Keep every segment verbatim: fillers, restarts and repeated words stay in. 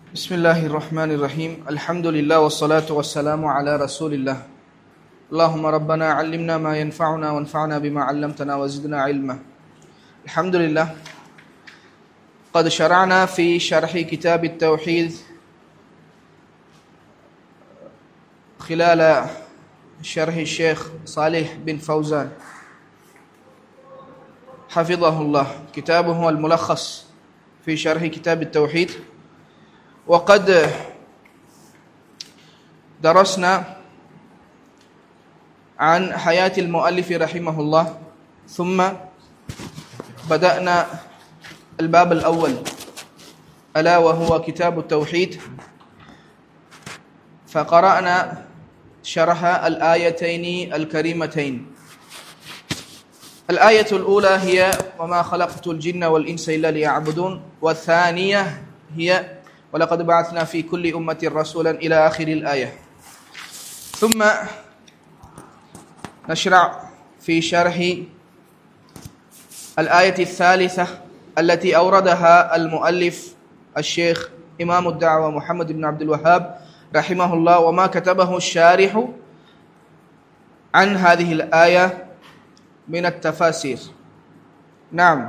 بسم الله الرحمن الرحيم الحمد لله والصلاة والسلام على رسول الله اللهم ربنا علمنا ما ينفعنا وانفعنا بما علمتنا وزدنا علما. الحمد لله قد شرعنا في شرح كتاب التوحيد خلال شرح الشيخ صالح بن فوزان حفظه الله. كتابه الملخص في شرح كتاب التوحيد، وقد درسنا عن حياة المؤلف رحمه الله، ثم بدأنا الباب الأول ألا وهو كتاب التوحيد، فقرأنا شرح الآيتين الكريمتين. الآية الأولى هي وما خلقت الجن والإنس إلا ليعبدون، والثانية هي ولقد بعثنا في كل أمة رسولا إلى آخر الآية. ثم نشرع في شرح الآية الثالثة التي أوردها المؤلف الشيخ إمام الدعوة محمد بن عبد الوهاب رحمه الله، وما كتبه الشارح عن هذه الآية من التفاسير. نعم.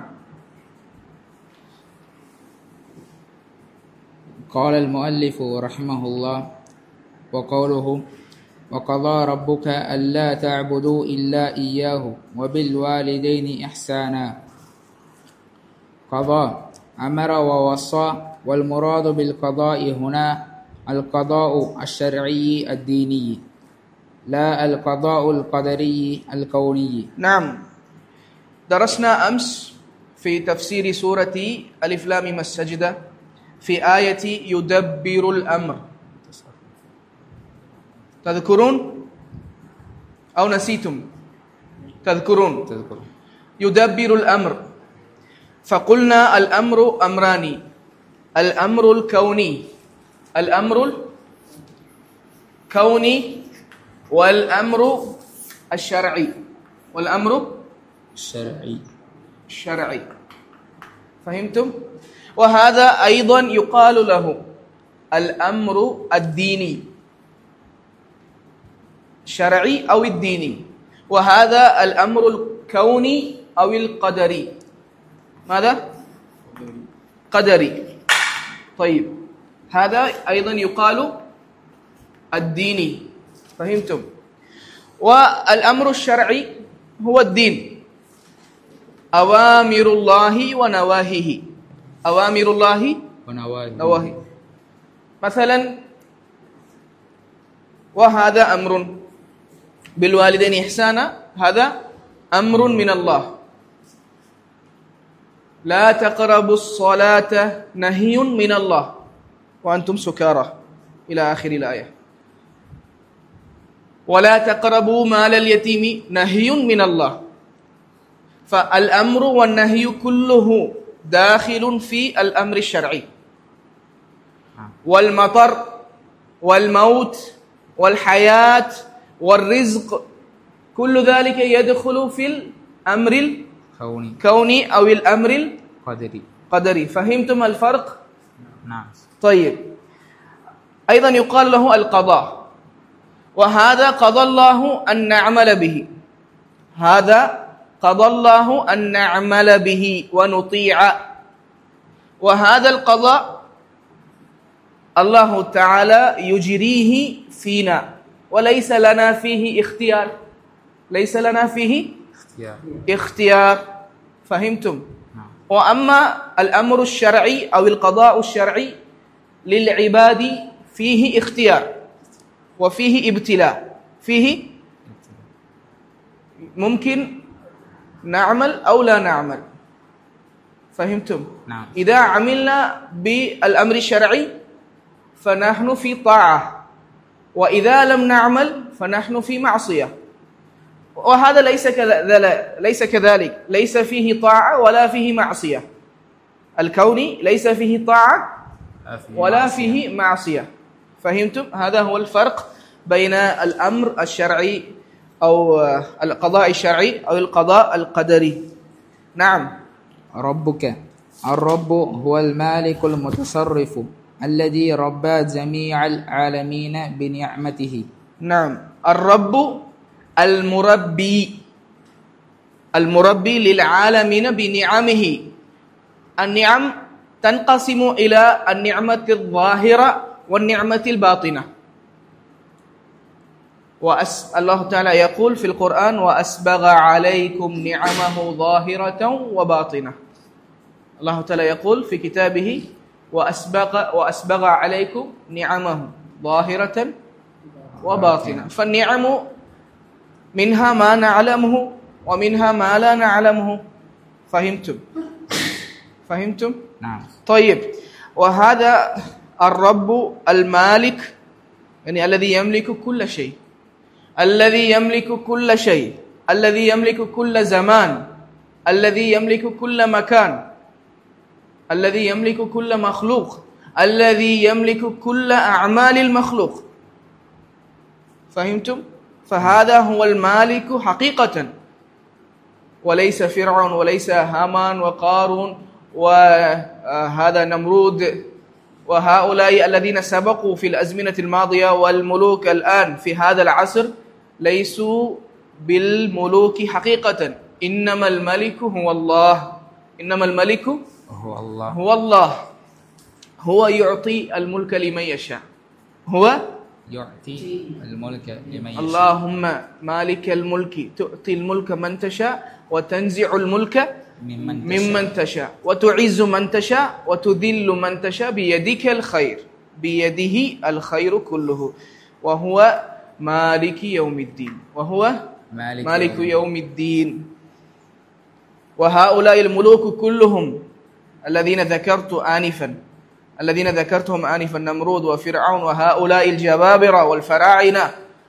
قال المؤلف رحمه الله: وقوله وقضى ربك ألا تعبدوا إلا إياه وبالوالدين إحسانا. قضى أمر ووصى، والمراد بالقضاء هنا القضاء الشرعي الديني لا القضاء القدري الكوني. نعم، درسنا أمس في تفسير سورة ألف لام ميم السجدة في آية يدبر الأمر. تذكرون أو نسيتم؟ تذكرون. تذكر. يدبر الأمر، فقلنا الأمر أمران: الأمر الكوني الأمر الكوني والأمر الشرعي والأمر الشرعي الشرعي. فهمتم؟ وهذا أيضا يقال له الأمر الديني، الشرعي أو الديني، وهذا الأمر الكوني أو القدري. ماذا؟ قدري. طيب، هذا أيضا يقال الديني. فهمتم؟ والأمر الشرعي هو الدين، أوامر الله ونواهيه. أوامر الله ونواهيه. مثلا، وهذا أمر بالوالدين إحسانا، هذا أمر من الله. لا تقربوا الصلاة نهي من الله وأنتم سكارى إلى آخر الآية. ولا تقربوا مال اليتيم نهي من الله. فالأمر والنهي كله داخل في الأمر الشرعي. والمطر والموت والحياة والرزق كل ذلك يدخل في الأمر الكوني أو الأمر قدري. القدري. فهمتم الفرق؟ نعم. طيب، أيضا يقال له القضاء، وهذا قضى الله أن نعمل به. هذا قضى الله أن نعمل به ونطيع. وهذا القضاء الله تعالى يجريه فينا، وليس لنا فيه اختيار. ليس لنا فيه اختيار. اختيار. فهمتم؟ نعم. وأما الأمر الشرعي أو القضاء الشرعي للعباد فيه اختيار وفيه ابتلاء. فيه ممكن نعمل أو لا نعمل. فهمتم؟ نعم. إذا عملنا بالأمر الشرعي فنحن في طاعة، وإذا لم نعمل فنحن في معصية. وهذا ليس كذلك، ليس كذلك، ليس فيه طاعة ولا فيه معصية. الكوني ليس فيه طاعة ولا فيه معصية. فهمتم؟ هذا هو الفرق بين الأمر الشرعي أو القضاء الشرعي أو القضاء القدري. نعم. ربك الرب هو المالك المتصرف الذي ربى جميع العالمين بنعمته. نعم. الرب المربي، المربي للعالمين بنعمه. النعم تنقسم إلى النعمة الظاهرة والنعمة الباطنة. وأس الله تعالى يقول في القرآن: وأسبغ عليكم نعمه ظاهرة وباطنة. الله تعالى يقول في كتابه: وأسبغ وأسبغ عليكم نعمه ظاهرة وباطنة. فالنعم منها ما نعلمه ومنها ما لا نعلمه. فهمتم؟ فهمتم؟ نعم. طيب. وهذا الرب المالك، يعني الذي يملك كل شيء، الذي يملك كل شيء، الذي يملك كل زمان، الذي يملك كل مكان، الذي يملك كل مخلوق، الذي يملك كل أعمال المخلوق. فهمتم؟ فهذا هو المالك حقيقة، وليس فرعون وليس هامان وقارون وهذا نمرود وهؤلاء الذين سبقوا في الأزمنة الماضية، والملوك الآن في هذا العصر ليسوا بالملوك حقيقة. إنما الملك هو الله. إنما الملك هو الله. هو الله. هو يعطي الملك لمن يشاء. هو يعطي الملك لمن يشاء. اللهم مالك الملك تؤتي الملك من تشاء وتنزع الملك ممن تشاء, ممن تشاء وتعز من تشاء وتذل من تشاء بيدك الخير، بيده الخير كله، وهو مالك يوم الدين، وهو مالك, مالك يوم, يوم الدين. وهؤلاء الملوك كلهم الذين ذكرت آنفا الذين ذكرتهم آنفا نمرود وفرعون وهؤلاء الجبابرة والفراعنة،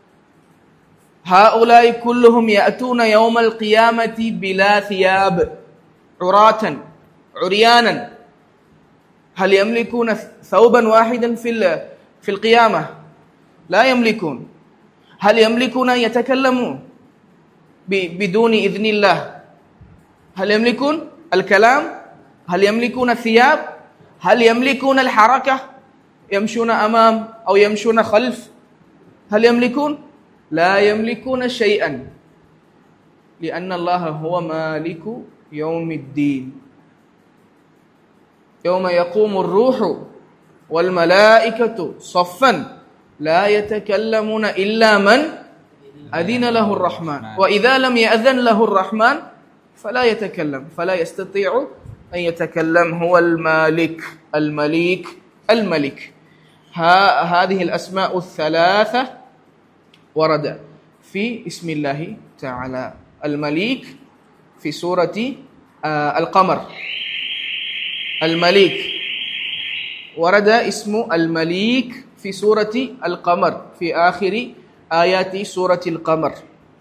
هؤلاء كلهم يأتون يوم القيامة بلا ثياب، عراة عريانا. هل يملكون ثوبا واحدا في في القيامة؟ لا يملكون. هل يملكون أن يتكلموا بدون إذن الله؟ هل يملكون الكلام؟ هل يملكون الثياب؟ هل يملكون الحركة، يمشون أمام أو يمشون خلف؟ هل يملكون؟ لا يملكون شيئا، لأن الله هو مالك يوم الدين. يوم يقوم الروح والملائكة صفا لا يتكلمون إلا من أذن له الرحمن، وإذا لم يأذن له الرحمن فلا يتكلم، فلا يستطيع أن يتكلم. هو المالك المليك الملك. ها هذه الأسماء الثلاثة ورد في اسم الله تعالى. المليك في سورة آه القمر، المليك ورد اسم المليك في سورة القمر في آخر آيات سورة القمر.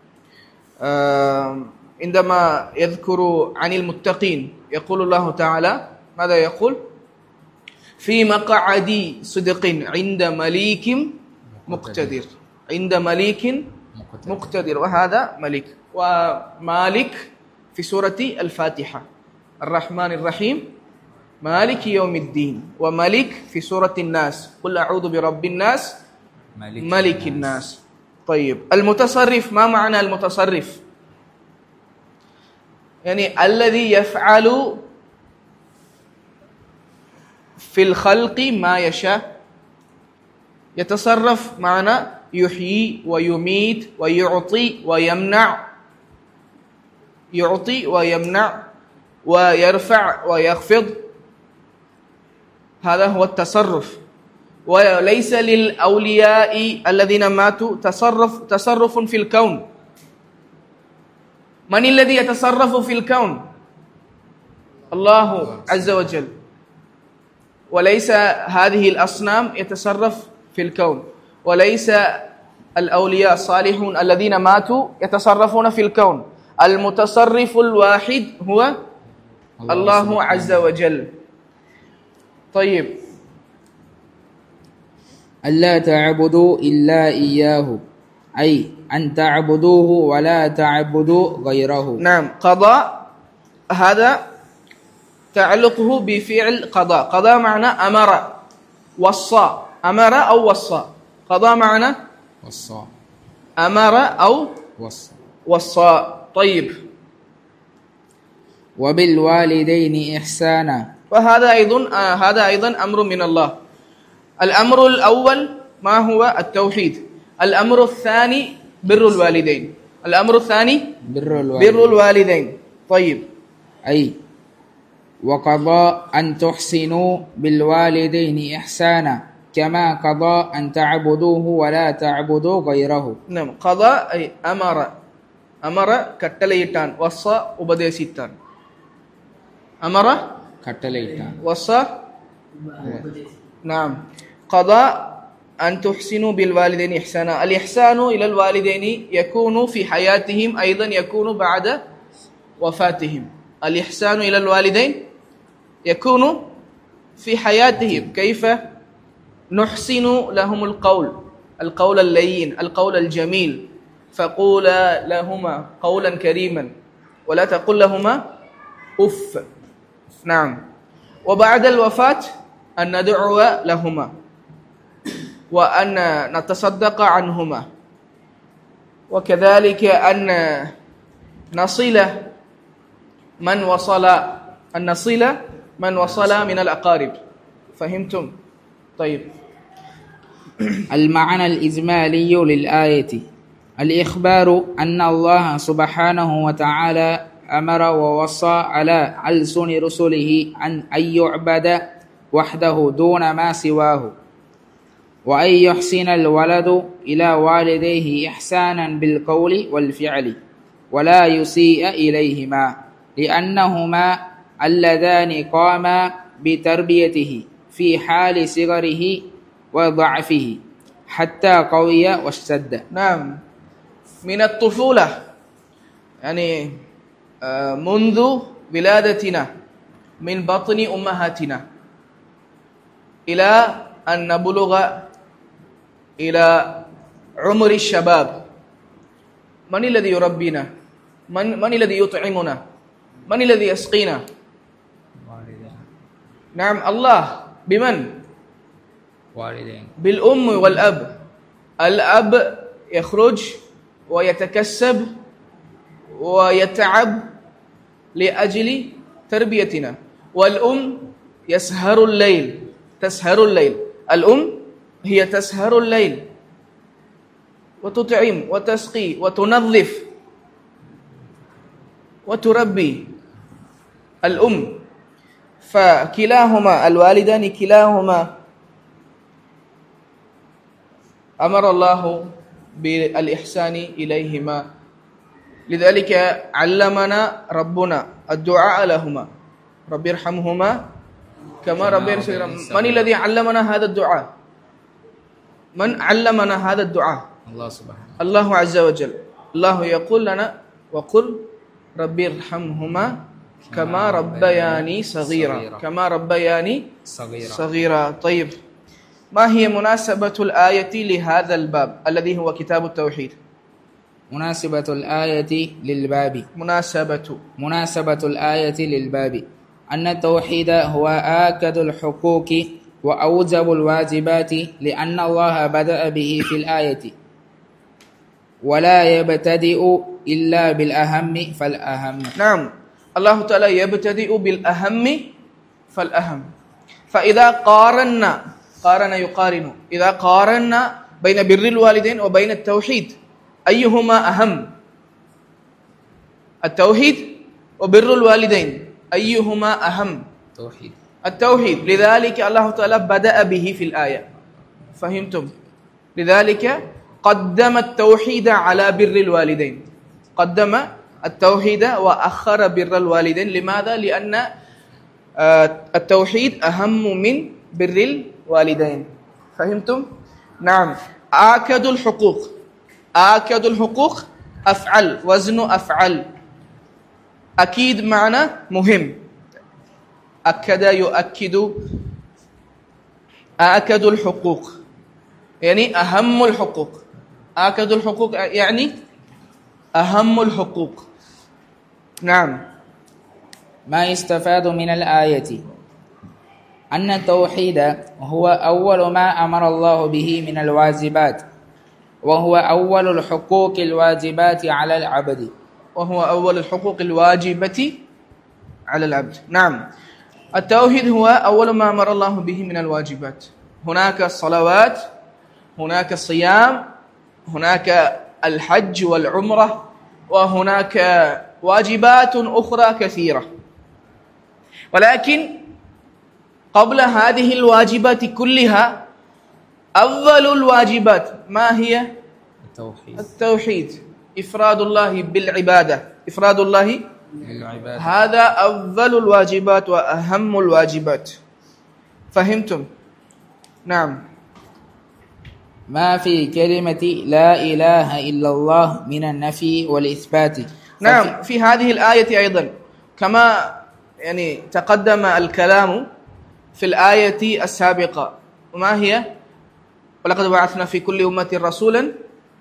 آه عندما يذكر عن المتقين يقول الله تعالى ماذا يقول؟ في مقعد صدق عند مليك مقتدر، عند مليك مقتدر. وهذا ملك. ومالك في سورة الفاتحة الرحمن الرحيم مالك يوم الدين. وملك في سورة الناس قل أعوذ برب الناس ملك, ملك الناس. طيب. المتصرف، ما معنى المتصرف؟ يعني الذي يفعل في الخلق ما يشاء. يتصرف معنى يحيي ويميت ويعطي ويمنع، يعطي ويمنع ويرفع ويخفض. هذا هو التصرف. وليس للأولياء الذين ماتوا تصرف تصرف في الكون. من الذي يتصرف في الكون؟ الله عز وجل. وليس هذه الأصنام يتصرف في الكون، وليس الأولياء الصالحون الذين ماتوا يتصرفون في الكون. المتصرف الواحد هو الله عز وجل. طيب. ألا تعبدوا إلا إياه، أي أن تعبدوه ولا تعبدوا غيره. نعم. قضاء هذا تعلقه بفعل قضاء. قضاء معنى أمر، وصى أمر أو وصى قضى معنا وصى أمر أو وصى وصى طيب وبالوالدين إحسانا وهذا أيضا آه هذا أيضا أمر من الله. الأمر الأول ما هو التوحيد. الأمر الثاني بر الوالدين. الأمر الثاني بر الوالدين, بر الوالدين. طيب أي وقضى أن تحسنوا بالوالدين إحسانا كما قضى أن تعبدوه ولا تعبدوا غيره. نعم قضى أي أمر أمر كتليتان وصى وبديسيتان أمر كتليتان وصى نعم قضى أن تحسنوا بالوالدين إحسانا. الإحسان إلى الوالدين يكون في حياتهم أيضا يكون بعد وفاتهم. الإحسان إلى الوالدين يكون في حياتهم. كيف نحسن لهم القول القول اللين القول الجميل فقولا لهما قولا كريما ولا تقل لهما أف. نعم وبعد الوفاة أن ندعو لهما وأن نتصدق عنهما وكذلك أن نصل من وصل أن نصل من وصل من الأقارب. فهمتم؟ طيب المعنى الإجمالي للآية الإخبار أن الله سبحانه وتعالى أمر ووصى على ألسن رسله أن يعبد وحده دون ما سواه وأن يحسن الولد إلى والديه إحسانا بالقول والفعل ولا يسيء إليهما لأنهما اللذان قاما بتربيته في حال صغره وضعفه حتى قوي واشتد. نعم من الطفولة يعني منذ ولادتنا من بطن أمهاتنا إلى أن نبلغ إلى عمر الشباب من الذي يربينا؟ من من الذي يطعمنا؟ من الذي يسقينا؟ نعم الله. بمن؟ والدين. بالأم والأب. الأب يخرج ويتكسب ويتعب لأجل تربيتنا والأم يسهر الليل تسهر الليل الأم هي تسهر الليل وتطعم وتسقي وتنظف وتربي الأم. فكلاهما الوالدان كلاهما أمر الله بالإحسان إليهما. لذلك علمنا ربنا الدعاء لهما رب ارحمهما كما ربي يرحمهما. من الذي علمنا هذا الدعاء؟ من علمنا هذا الدعاء؟ الله سبحانه الله عز وجل. الله يقول لنا وقل رب ارحمهما كما ربياني صغيرا كما ربياني صغيرا, صغيرا. طيب ما هي مناسبة الآية لهذا الباب الذي هو كتاب التوحيد؟ مناسبة الآية للباب مناسبة مناسبة الآية للباب أن التوحيد هو آكد الحقوق وأوجب الواجبات لأن الله بدأ به في الآية ولا يبتدئ إلا بالأهم فالأهم. نعم الله تعالى يبتدئ بالأهم فالأهم. فإذا قارنا قارن يقارن إذا قارنا بين بر الوالدين وبين التوحيد أيهما أهم؟ التوحيد وبر الوالدين أيهما أهم؟ توحيد التوحيد. لذلك الله تعالى بدأ به في الآية. فهمتم؟ لذلك قدم التوحيد على بر الوالدين قدم التوحيد وأخر بر الوالدين. لماذا؟ لأن التوحيد أهم من بر الوالدين. فهمتم؟ نعم آكد الحقوق آكد الحقوق أفعل وزن أفعل. أكيد معنى مهم. أكد يؤكد آكد الحقوق يعني أهم الحقوق. آكد الحقوق يعني أهم الحقوق. نعم ما يستفاد من الآية أن التوحيد هو أول ما أمر الله به من الواجبات وهو أول الحقوق الواجبات على العبد وهو أول الحقوق الواجبة على العبد. نعم، التوحيد هو أول ما أمر الله به من الواجبات. هناك الصلوات، هناك الصيام، هناك الحج والعمرة، وهناك واجبات أخرى كثيرة. ولكن قبل هذه الواجبات كلها أول الواجبات ما هي؟ التوحيد. التوحيد، إفراد الله بالعبادة، إفراد الله بالعبادة. هذا أول الواجبات وأهم الواجبات. فهمتم؟ نعم. ما في كلمة لا إله إلا الله من النفي والإثبات. نعم، في هذه الآية أيضا كما يعني تقدم الكلام في الآية السابقة، وما هي؟ ولقد بعثنا في كل أمة رسولا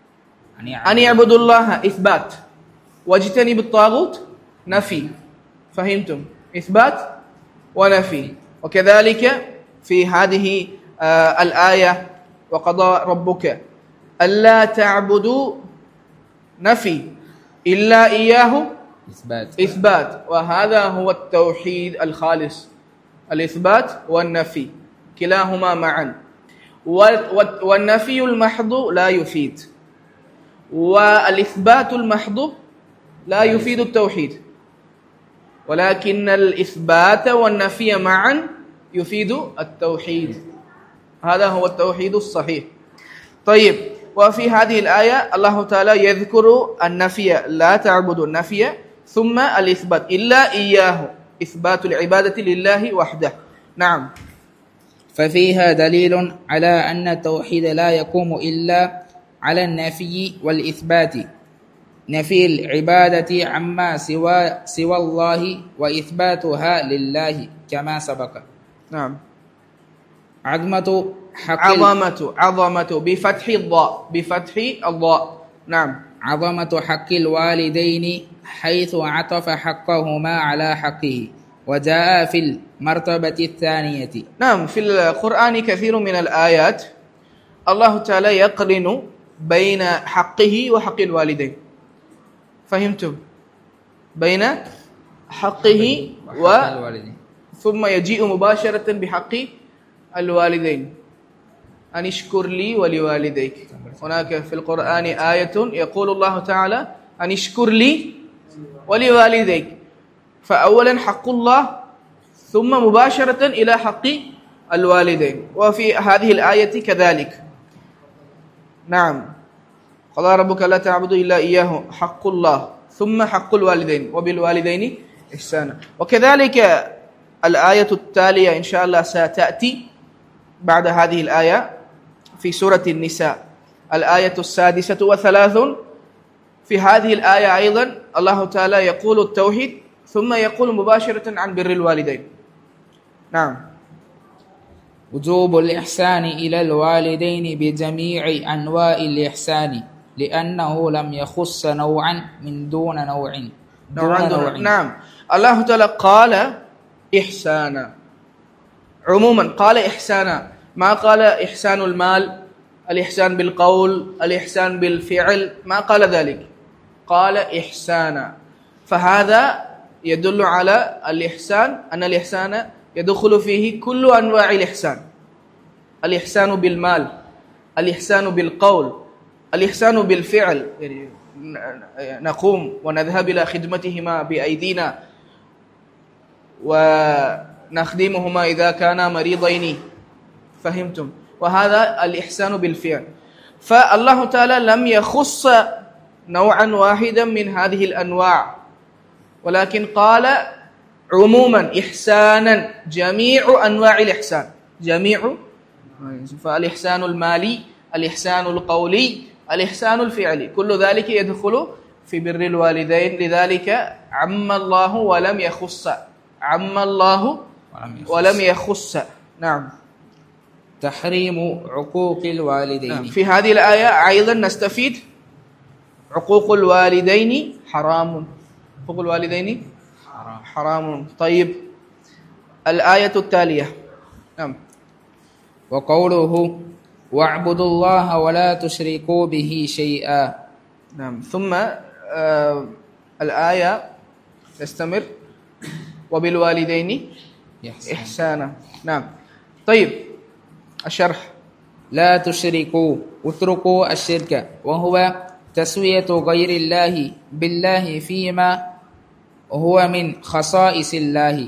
أن يعبدوا الله إثبات، واجتنبوا الطاغوت نفي. فهمتم؟ إثبات ونفي. وكذلك في هذه آه الآية وقضى ربك ألا تعبدوا نفي إلا إياه إثبات. إثبات، وهذا هو التوحيد الخالص، الإثبات والنفي كلاهما معا. والنفي المحض لا يفيد، والإثبات المحض لا يفيد التوحيد، ولكن الإثبات والنفي معا يفيد التوحيد. هذا هو التوحيد الصحيح. طيب، وفي هذه الآية الله تعالى يذكر النفي، لا تعبد النفي، ثم الإثبات إلا إياه، إثبات العبادة لله وحده. نعم. ففيها دليل على أن التوحيد لا يقوم إلا على النفي والإثبات، نفي العبادة عما سوى سوى الله وإثباتها لله كما سبق. نعم. عظمة حق عظمة عظمة بفتح الضاء، بفتح الضاء. نعم. عظمة حق الوالدين حيث عطف حقهما على حقه، وجاء في المرتبة الثانية. نعم، في القرآن كثير من الآيات الله تعالى يقرن بين حقه وحق الوالدين. فهمتم؟ بين حقه و ثم يجيء مباشرة بحق الوالدين، أن اشكر لي ولوالديك. هناك في القرآن آية يقول الله تعالى أن اشكر لي ولوالديك، فأولا حق الله ثم مباشرة إلى حق الوالدين. وفي هذه الآية كذلك. نعم، قضى ربك لا تعبدوا إلا إياه، حق الله ثم حق الوالدين وبالوالدين إحسانا. وكذلك الآية التالية إن شاء الله ستأتي بعد هذه الآية في سورة النساء، الآية السادسة وثلاثون. في هذه الآية أيضا الله تعالى يقول التوحيد ثم يقول مباشرة عن بر الوالدين. نعم. وجوب الإحسان إلى الوالدين بجميع أنواع الإحسان، لأنه لم يخص نوعا من دون نوع دون نوع. نعم، الله تعالى قال إحسانا عموما، قال إحسانا، ما قال إحسان المال، الإحسان بالقول، الإحسان بالفعل، ما قال ذلك، قال إحسانا. فهذا يدل على الإحسان، أن الإحسان يدخل فيه كل أنواع الإحسان، الإحسان بالمال، الإحسان بالقول، الإحسان بالفعل، يعني نقوم ونذهب إلى خدمتهما بأيدينا ونخدمهما إذا كانا مريضين. فهمتم؟ وهذا الإحسان بالفعل. فالله تعالى لم يخص نوعا واحدا من هذه الأنواع، ولكن قال عموما إحسانا، جميع أنواع الإحسان، جميع. فالإحسان المالي، الإحسان القولي، الإحسان الفعلي، كل ذلك يدخل في بر الوالدين. لذلك عم الله ولم يخص، عم الله ولم يخص. نعم. تحريم عقوق الوالدين. نعم. في هذه الآية أيضا نستفيد عقوق الوالدين حرام، عقوق الوالدين حرام. حرام. طيب، الآية التالية نعم. وقوله واعبدوا الله ولا تشركوا به شيئا. نعم. ثم آه الآية تستمر وبالوالدين إحسانا. نعم. طيب الشرح. لا تشركوا اتركوا الشرك وهو تسوية غير الله بالله فيما هو من خصائص الله.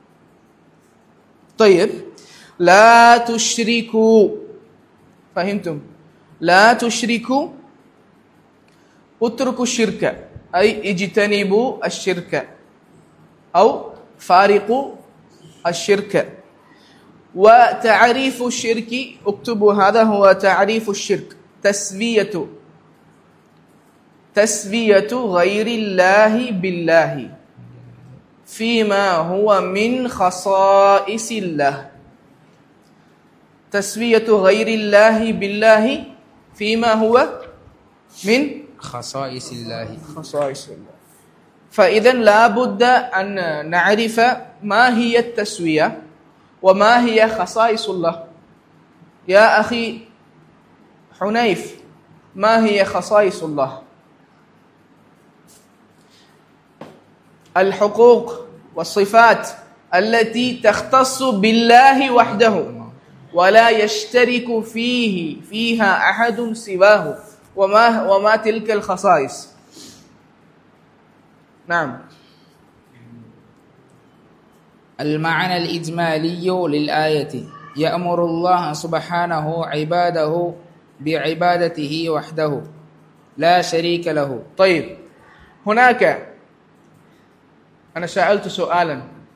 طيب لا تشركوا، فهمتم؟ لا تشركوا اتركوا الشرك أي اجتنبوا الشرك أو فارقوا الشرك. وتعريف الشرك اكتبوا هذا هو تعريف الشرك: تسوية تسوية غير الله بالله فيما هو من خصائص الله. تسوية غير الله بالله فيما هو من خصائص الله خصائص الله. فإذا لا بد أن نعرف ما هي التسوية وما هي خصائص الله. يا أخي حنيف، ما هي خصائص الله؟ الحقوق والصفات التي تختص بالله وحده ولا يشترك فيه فيها أحد سواه. وما وما تلك الخصائص؟ نعم. المعنى الإجمالي للآية يأمر الله سبحانه عباده بعبادته وحده لا شريك له. طيب هناك أنا سألت سؤالا: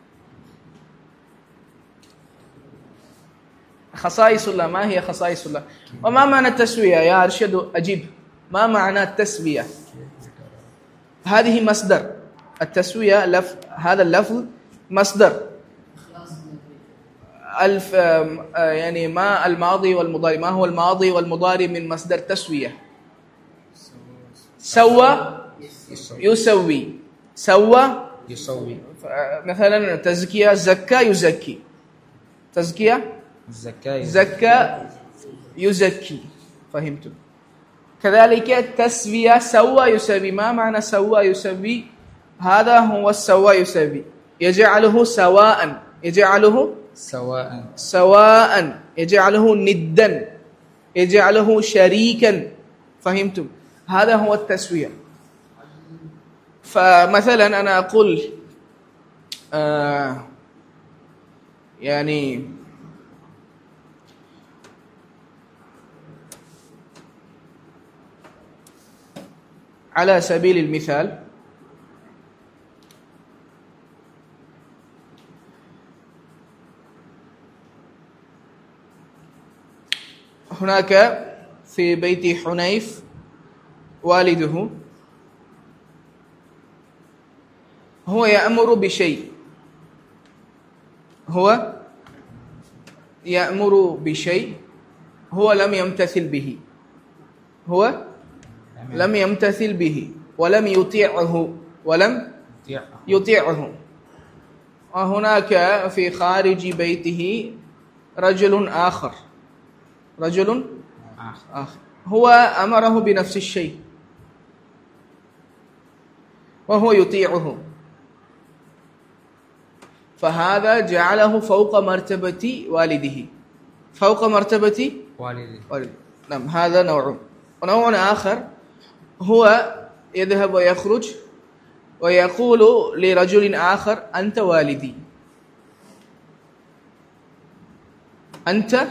خصائص الله، ما هي خصائص الله؟ وما معنى التسوية يا أرشد؟ أجيب. ما معنى التسوية؟ هذه مصدر التسوية، لف هذا اللفظ مصدر. الف يعني ما الماضي والمضارع، ما هو الماضي والمضارع من مصدر تسوية؟ سوى يسوي، سوى يسوي. مثلا تزكية زكى يزكي، تزكية الزكاة زكى يزكي، فهمتم؟ كذلك تسوية سوى يسوي. ما معنى سوى يسوي؟ هذا هو السوى يسوي، يجعله سواء، يجعله سواء سواء، يجعله ندا، يجعله شريكا، فهمتم؟ هذا هو التسوية. فمثلا أنا أقول آه يعني على سبيل المثال هناك في بيت حنيف والده هو يأمر بشيء، هو يأمر بشيء هو لم يمتثل به، هو لم يمتثل به ولم يطيعه ولم يطيعه. وهناك في خارج بيته رجل آخر، رجل آخر هو أمره بنفس الشيء وهو يطيعه، فهذا جعله فوق مرتبة والده، فوق مرتبة والده. نعم، هذا نوع. ونوع آخر هو يذهب ويخرج ويقول لرجل آخر: أنت والدي، أنت،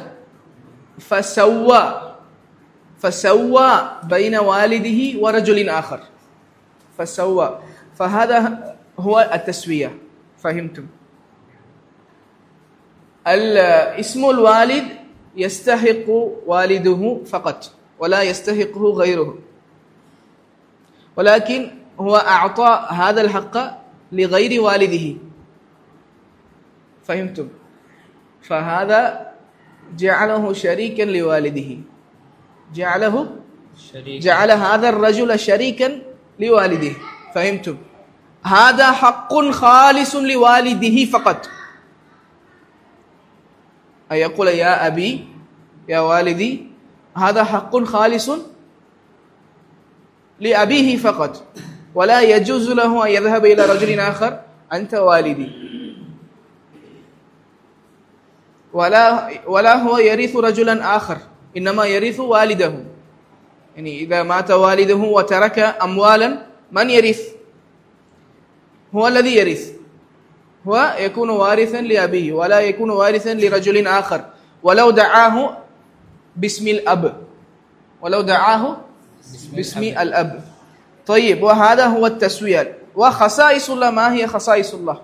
فسوى فسوى بين والده ورجل آخر، فسوى. فهذا هو التسوية، فهمتم؟ اسم الوالد يستحق والده فقط ولا يستحقه غيره، ولكن هو أعطى هذا الحق لغير والده، فهمتم؟ فهذا جعله شريكا لوالده، جعله شريك. جعل هذا الرجل شريكا لوالده، فهمتم؟ هذا حق خالص لوالده فقط، أن يقول يا أبي يا والدي هذا حق خالص لأبيه فقط، ولا يجوز له أن يذهب إلى رجل آخر أنت والدي، ولا ولا هو يرث رجلا آخر، إنما يرث والده. يعني إذا مات والده وترك أموالا من يرث؟ هو الذي يرث، هو يكون وارثا لأبيه ولا يكون وارثا لرجل آخر ولو دعاه باسم الأب، ولو دعاه باسم الأب. طيب، وهذا هو التسوية. وخصائص الله، ما هي خصائص الله؟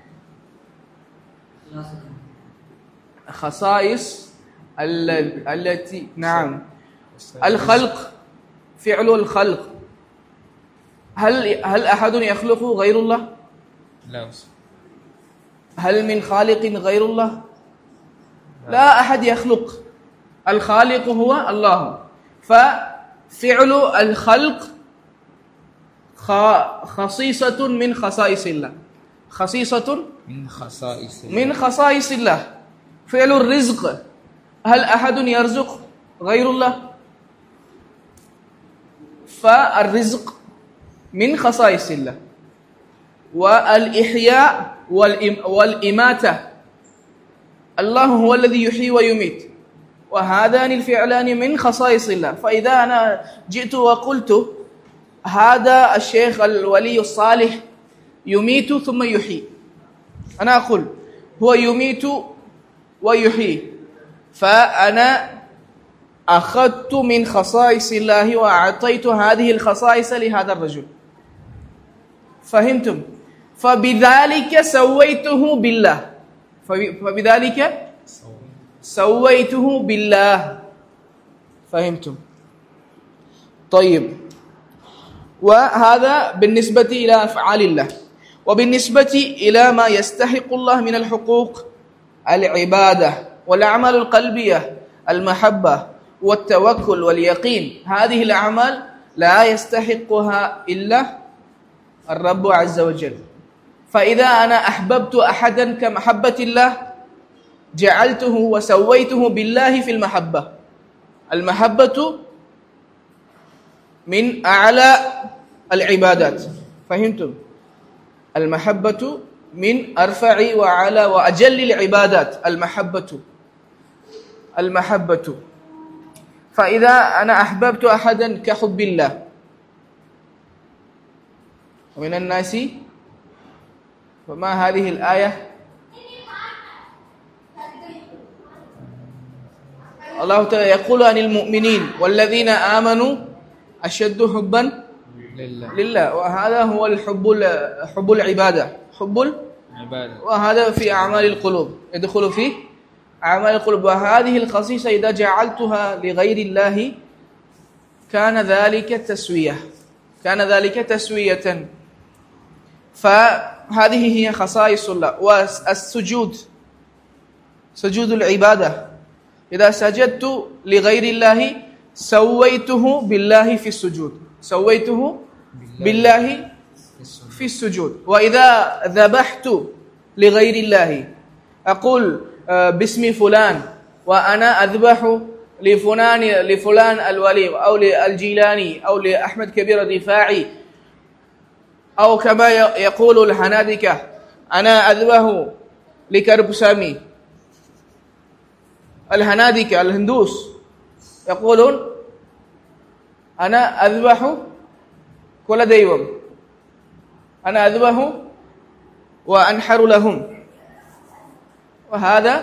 خصائص التي نعم الخلق، فعل الخلق. هل هل أحد يخلق غير الله؟ لا. هل من خالق غير الله؟ لا أحد يخلق، الخالق هو الله. ففعل الخلق خصيصة من خصائص الله، خصيصة من خصائص الله. من خصائص الله. فعل الرزق، هل أحد يرزق غير الله؟ فالرزق من خصائص الله. والإحياء والإماتة، الله هو الذي يحيي ويميت، وهذان الفعلان من خصائص الله. فإذا أنا جئت وقلت هذا الشيخ الولي الصالح يميت ثم يحيي، أنا أقول هو يميت ويحيي، فأنا أخذت من خصائص الله وأعطيت هذه الخصائص لهذا الرجل. فهمتم؟ فبذلك سويته بالله، فبذلك سويته بالله. فهمتم؟ طيب، وهذا بالنسبة إلى أفعال الله. وبالنسبة إلى ما يستحق الله من الحقوق، العبادة والأعمال القلبية، المحبة والتوكل واليقين، هذه الأعمال لا يستحقها إلا الرب عز وجل. فإذا أنا أحببت أحدا كمحبة الله جعلته وسويته بالله في المحبة. المحبة من أعلى العبادات، فهمتم؟ المحبة من أرفع وأعلى وأجل العبادات، المحبة المحبة فإذا أنا أحببت أحدا كحب الله. ومن الناس، وما هذه الآية؟ الله تعالى يقول عن المؤمنين والذين آمنوا أشد حبا لله, لله. وهذا هو الحب، حب العبادة، حب العبادة، وهذا في أعمال القلوب، يدخل في أعمال القلوب. وهذه الخصيصة إذا جعلتها لغير الله كان ذلك تسوية، كان ذلك تسوية. فهذه هي خصائص الله. والسجود، سجود العبادة، إذا سجدت لغير الله سويته بالله في السجود، سويته بالله في السجود. وإذا ذبحت لغير الله أقول باسم فلان، وأنا أذبح لفلان لفلان الولي أو للجيلاني أو لأحمد كبير الرفاعي، أو كما يقول الحنادكة أنا أذبح لكربسامي. الحنادكة الهندوس يقولون أنا أذبح كل ديوم، أنا أذبح وأنحر لهم. وهذا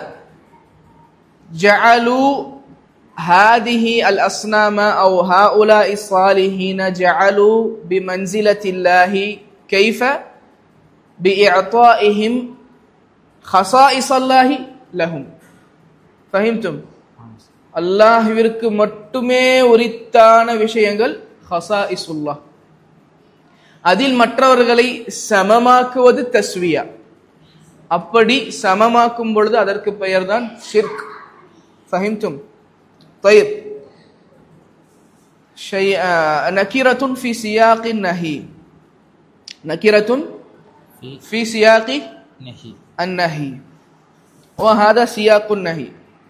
جعلوا هذه الأصنام أو هؤلاء الصالحين جعلوا بمنزلة الله، كيف؟ بإعطائهم خصائص الله لهم. فهمتم؟ அல்லாஹ்விற்கு மட்டுமே உரித்தான விஷயங்கள் ஹஸாயிசுல்லாஹ். அதில் மற்றவர்களை சமமாக்குவது தஸ்வியா. அப்படி சமமாக்கும் பொழுது அதற்கு பெயர்தான் ஷிர்க். ஃபஹிம்தும்? طيب. شيء نكرة في سياق النهي، نكرة في سياق النهي، وهذا سياق النهي.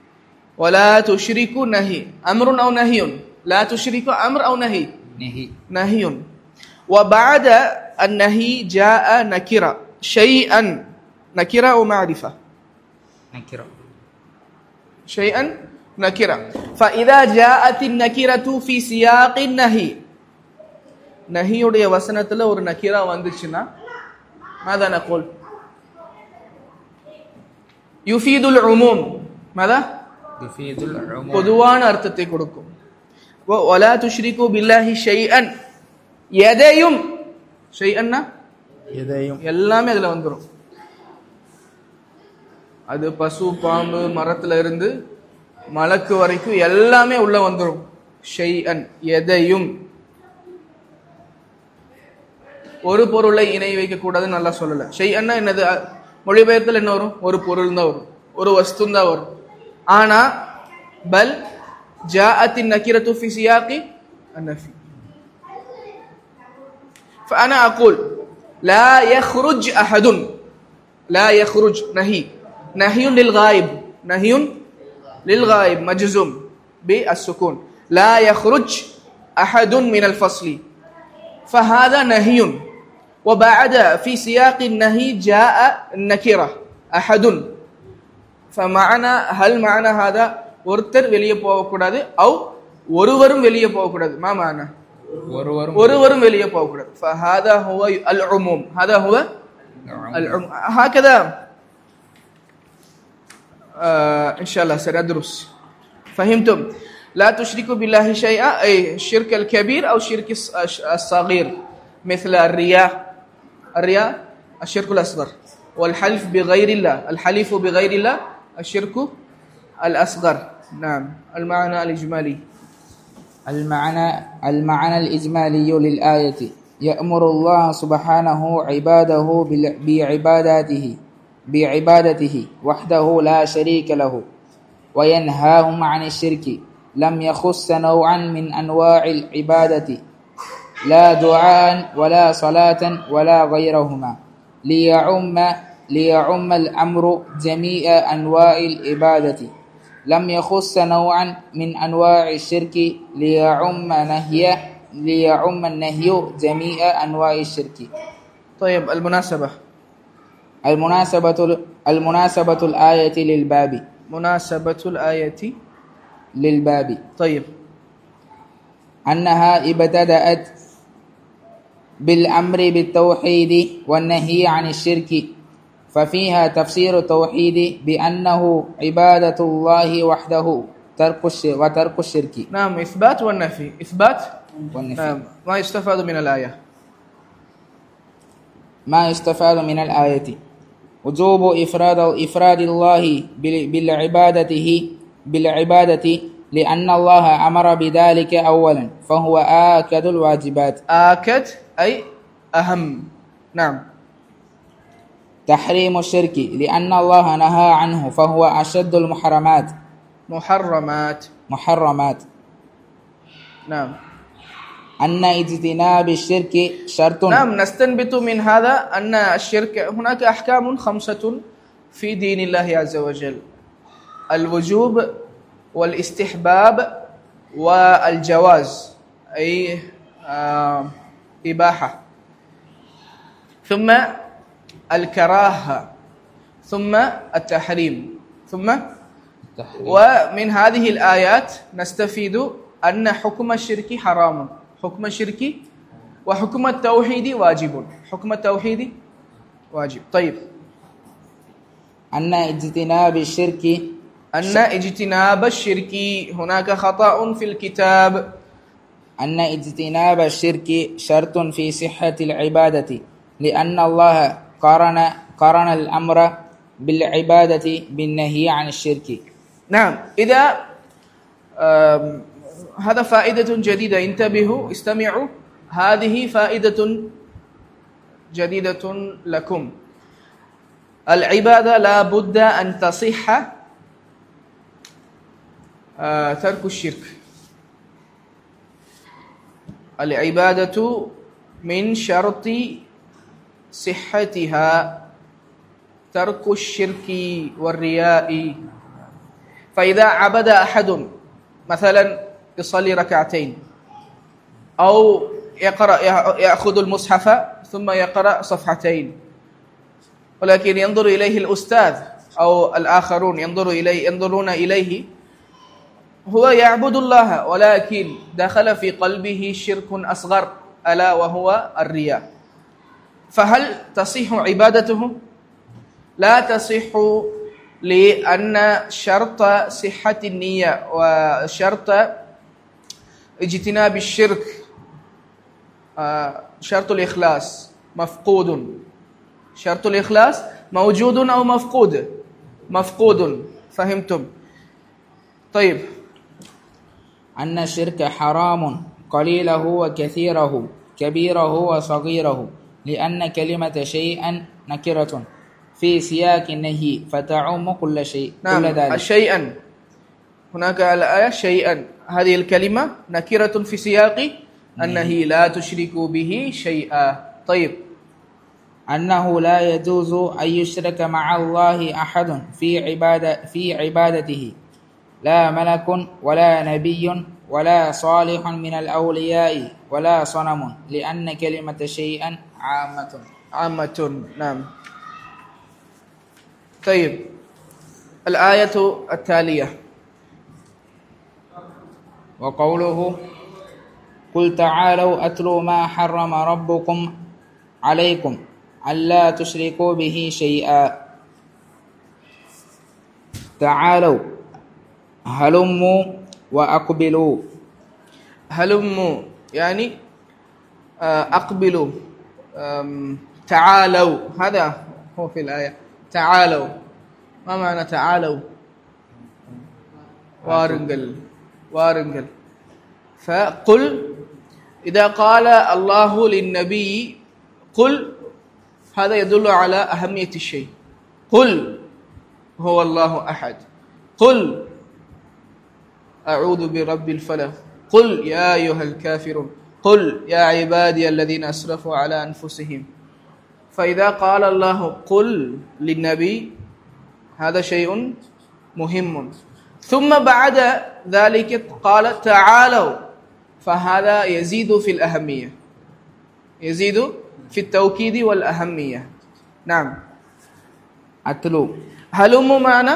ولا تشركوا نهي أمر أو نهي لا تشركوا أمر أو نهي نهي نهي وبعد النهي جاء نكرة شيئا نكرة أو معرفة نكرة شيئا نكرة فإذا جاءت النكرة في سياق النهي نهي உடைய வசனத்துல ஒரு நக்கிரா வந்துச்சுனா ماذا نقول يفيد العموم ماذا يفيد العموم பொதுவான அர்த்தத்தை கொடுக்கும் ولا تشركوا بالله شيئا எதையும் ஷைஅன்னா எதையும் எல்லாமே அதுல வந்துரும் அது பசு பாம்பு மரத்துல இருந்து மலக்கு வரைக்கும் எல்லாமே உள்ள வந்துரும் ஷைஅன் எதையும் ஒரு பொருளை இணை வைக்க கூடாதுன்னு நல்லா சொல்லல ஷைஅன்னா என்னது மொழிபெயர்த்தல் என்ன வரும் ஒரு பொருள் தான் வரும் ஒரு வஸ்து தான் வரும் ஆனா பல் جاءت النكرة في سياق النفي فأنا أقول لا يخرج أحد لا يخرج نهي نهي للغائب نهي للغائب مجزوم بالسكون لا يخرج أحد من الفصل فهذا نهي وبعد في سياق النهي جاء النكرة أحد فمعنى هل معنى هذا ஒருத்தர் வெளியே போக கூடாது او ஒருவரும் வெளியே போக கூடாது ما معنى ஒருவரும் ஒருவரும் வெளியே போக கூடாது فهذا هو العموم هذا هو العموم هكذا آه ان شاء الله سندرس فهمتم لا تشركوا بالله شيئا اي الشرك الكبير او الشرك الصغير مثل الرياء الرياء الشرك الاصغر والحلف بغير الله الحلف بغير الله الشرك الأصغر نعم المعنى الإجمالي المعنى المعنى الإجمالي للآية يأمر الله سبحانه عباده بعباداته بعبادته وحده لا شريك له وينهاهم عن الشرك لم يخص نوعا من أنواع العبادة لا دعاء ولا صلاة ولا غيرهما ليعم ليعم الأمر جميع أنواع العبادة لم يخص نوعا من أنواع الشرك ليعم نهي ليعم النهي جميع أنواع الشرك. طيب المناسبة المناسبة المناسبة الآية للباب مناسبة الآية للباب طيب أنها ابتدأت بالأمر بالتوحيد والنهي عن الشرك ففيها تفسير التوحيد بأنه عبادة الله وحده ترك الشرك وترك الشرك. نعم إثبات والنفي إثبات والنفي. نعم ما يستفاد من الآية ما يستفاد من الآية وجوب إفراد إفراد الله بالعبادته بالعبادة لأن الله أمر بذلك أولا فهو آكد الواجبات. آكد أي أهم. نعم. تحريم الشرك لأن الله نهى عنه فهو أشد المحرمات. محرمات محرمات. نعم. أن اجتناب الشرك شرط. نعم نستنبط من هذا أن الشرك هناك أحكام خمسة في دين الله عز وجل الوجوب والاستحباب والجواز أي آه إباحة ثم الكراهة ثم التحريم ثم تحريم. ومن هذه الآيات نستفيد أن حكم الشرك حرام حكم الشرك وحكم التوحيد واجب حكم التوحيد واجب. طيب أن اجتناب الشرك أن اجتناب الشرك هناك خطأ في الكتاب أن اجتناب الشرك شرط في صحة العبادة لأن الله قارن قارن الأمر بالعبادة بالنهي عن الشرك. نعم إذا هذا فائدة جديدة انتبهوا استمعوا هذه فائدة جديدة لكم. العبادة لا بد أن تصح ترك الشرك. العبادة من شرط صحتها ترك الشرك والرياء فإذا عبد أحد مثلا يصلي ركعتين أو يقرأ يأخذ المصحف ثم يقرأ صفحتين ولكن ينظر إليه الأستاذ أو الآخرون ينظر إليه ينظرون إليه هو يعبد الله ولكن دخل في قلبه شرك أصغر ألا وهو الرياء فهل تصح عبادته؟ لا تصح لأن شرط صحة النية وشرط اجتناب الشرك شرط الإخلاص مفقود شرط الإخلاص موجود أو مفقود مفقود فهمتم طيب أن الشرك حرام قليله وكثيره كبيره وصغيره لأن كلمة شيئا نكرة في سياق النهي فتعم كل شيء نعم كل ذلك شيئا هناك الآية شيئا هذه الكلمة نكرة في سياق النهي لا تشركوا به شيئا طيب أنه لا يجوز أن يشرك مع الله أحد في عبادة في عبادته لا ملك ولا نبي ولا صالح من الأولياء ولا صنم لأن كلمة شيئا عامة عامة نعم طيب الآية التالية وقوله قل تعالوا أتلوا ما حرم ربكم عليكم ألا تشركوا به شيئا تعالوا هلموا وأقبلوا هلموا يعني أقبلوا تعالوا هذا هو في الآية تعالوا ما معنى تعالوا وارنجل وارنجل فقل إذا قال الله للنبي قل هذا يدل على أهمية الشيء قل هو الله أحد قل أعوذ برب الفلق قل يا أيها الكافرون قل يا عبادي الذين أسرفوا على أنفسهم فإذا قال الله قل للنبي هذا شيء مهم ثم بعد ذلك قال تعالوا فهذا يزيد في الأهمية يزيد في التوكيد والأهمية نعم أتلو هلم معنا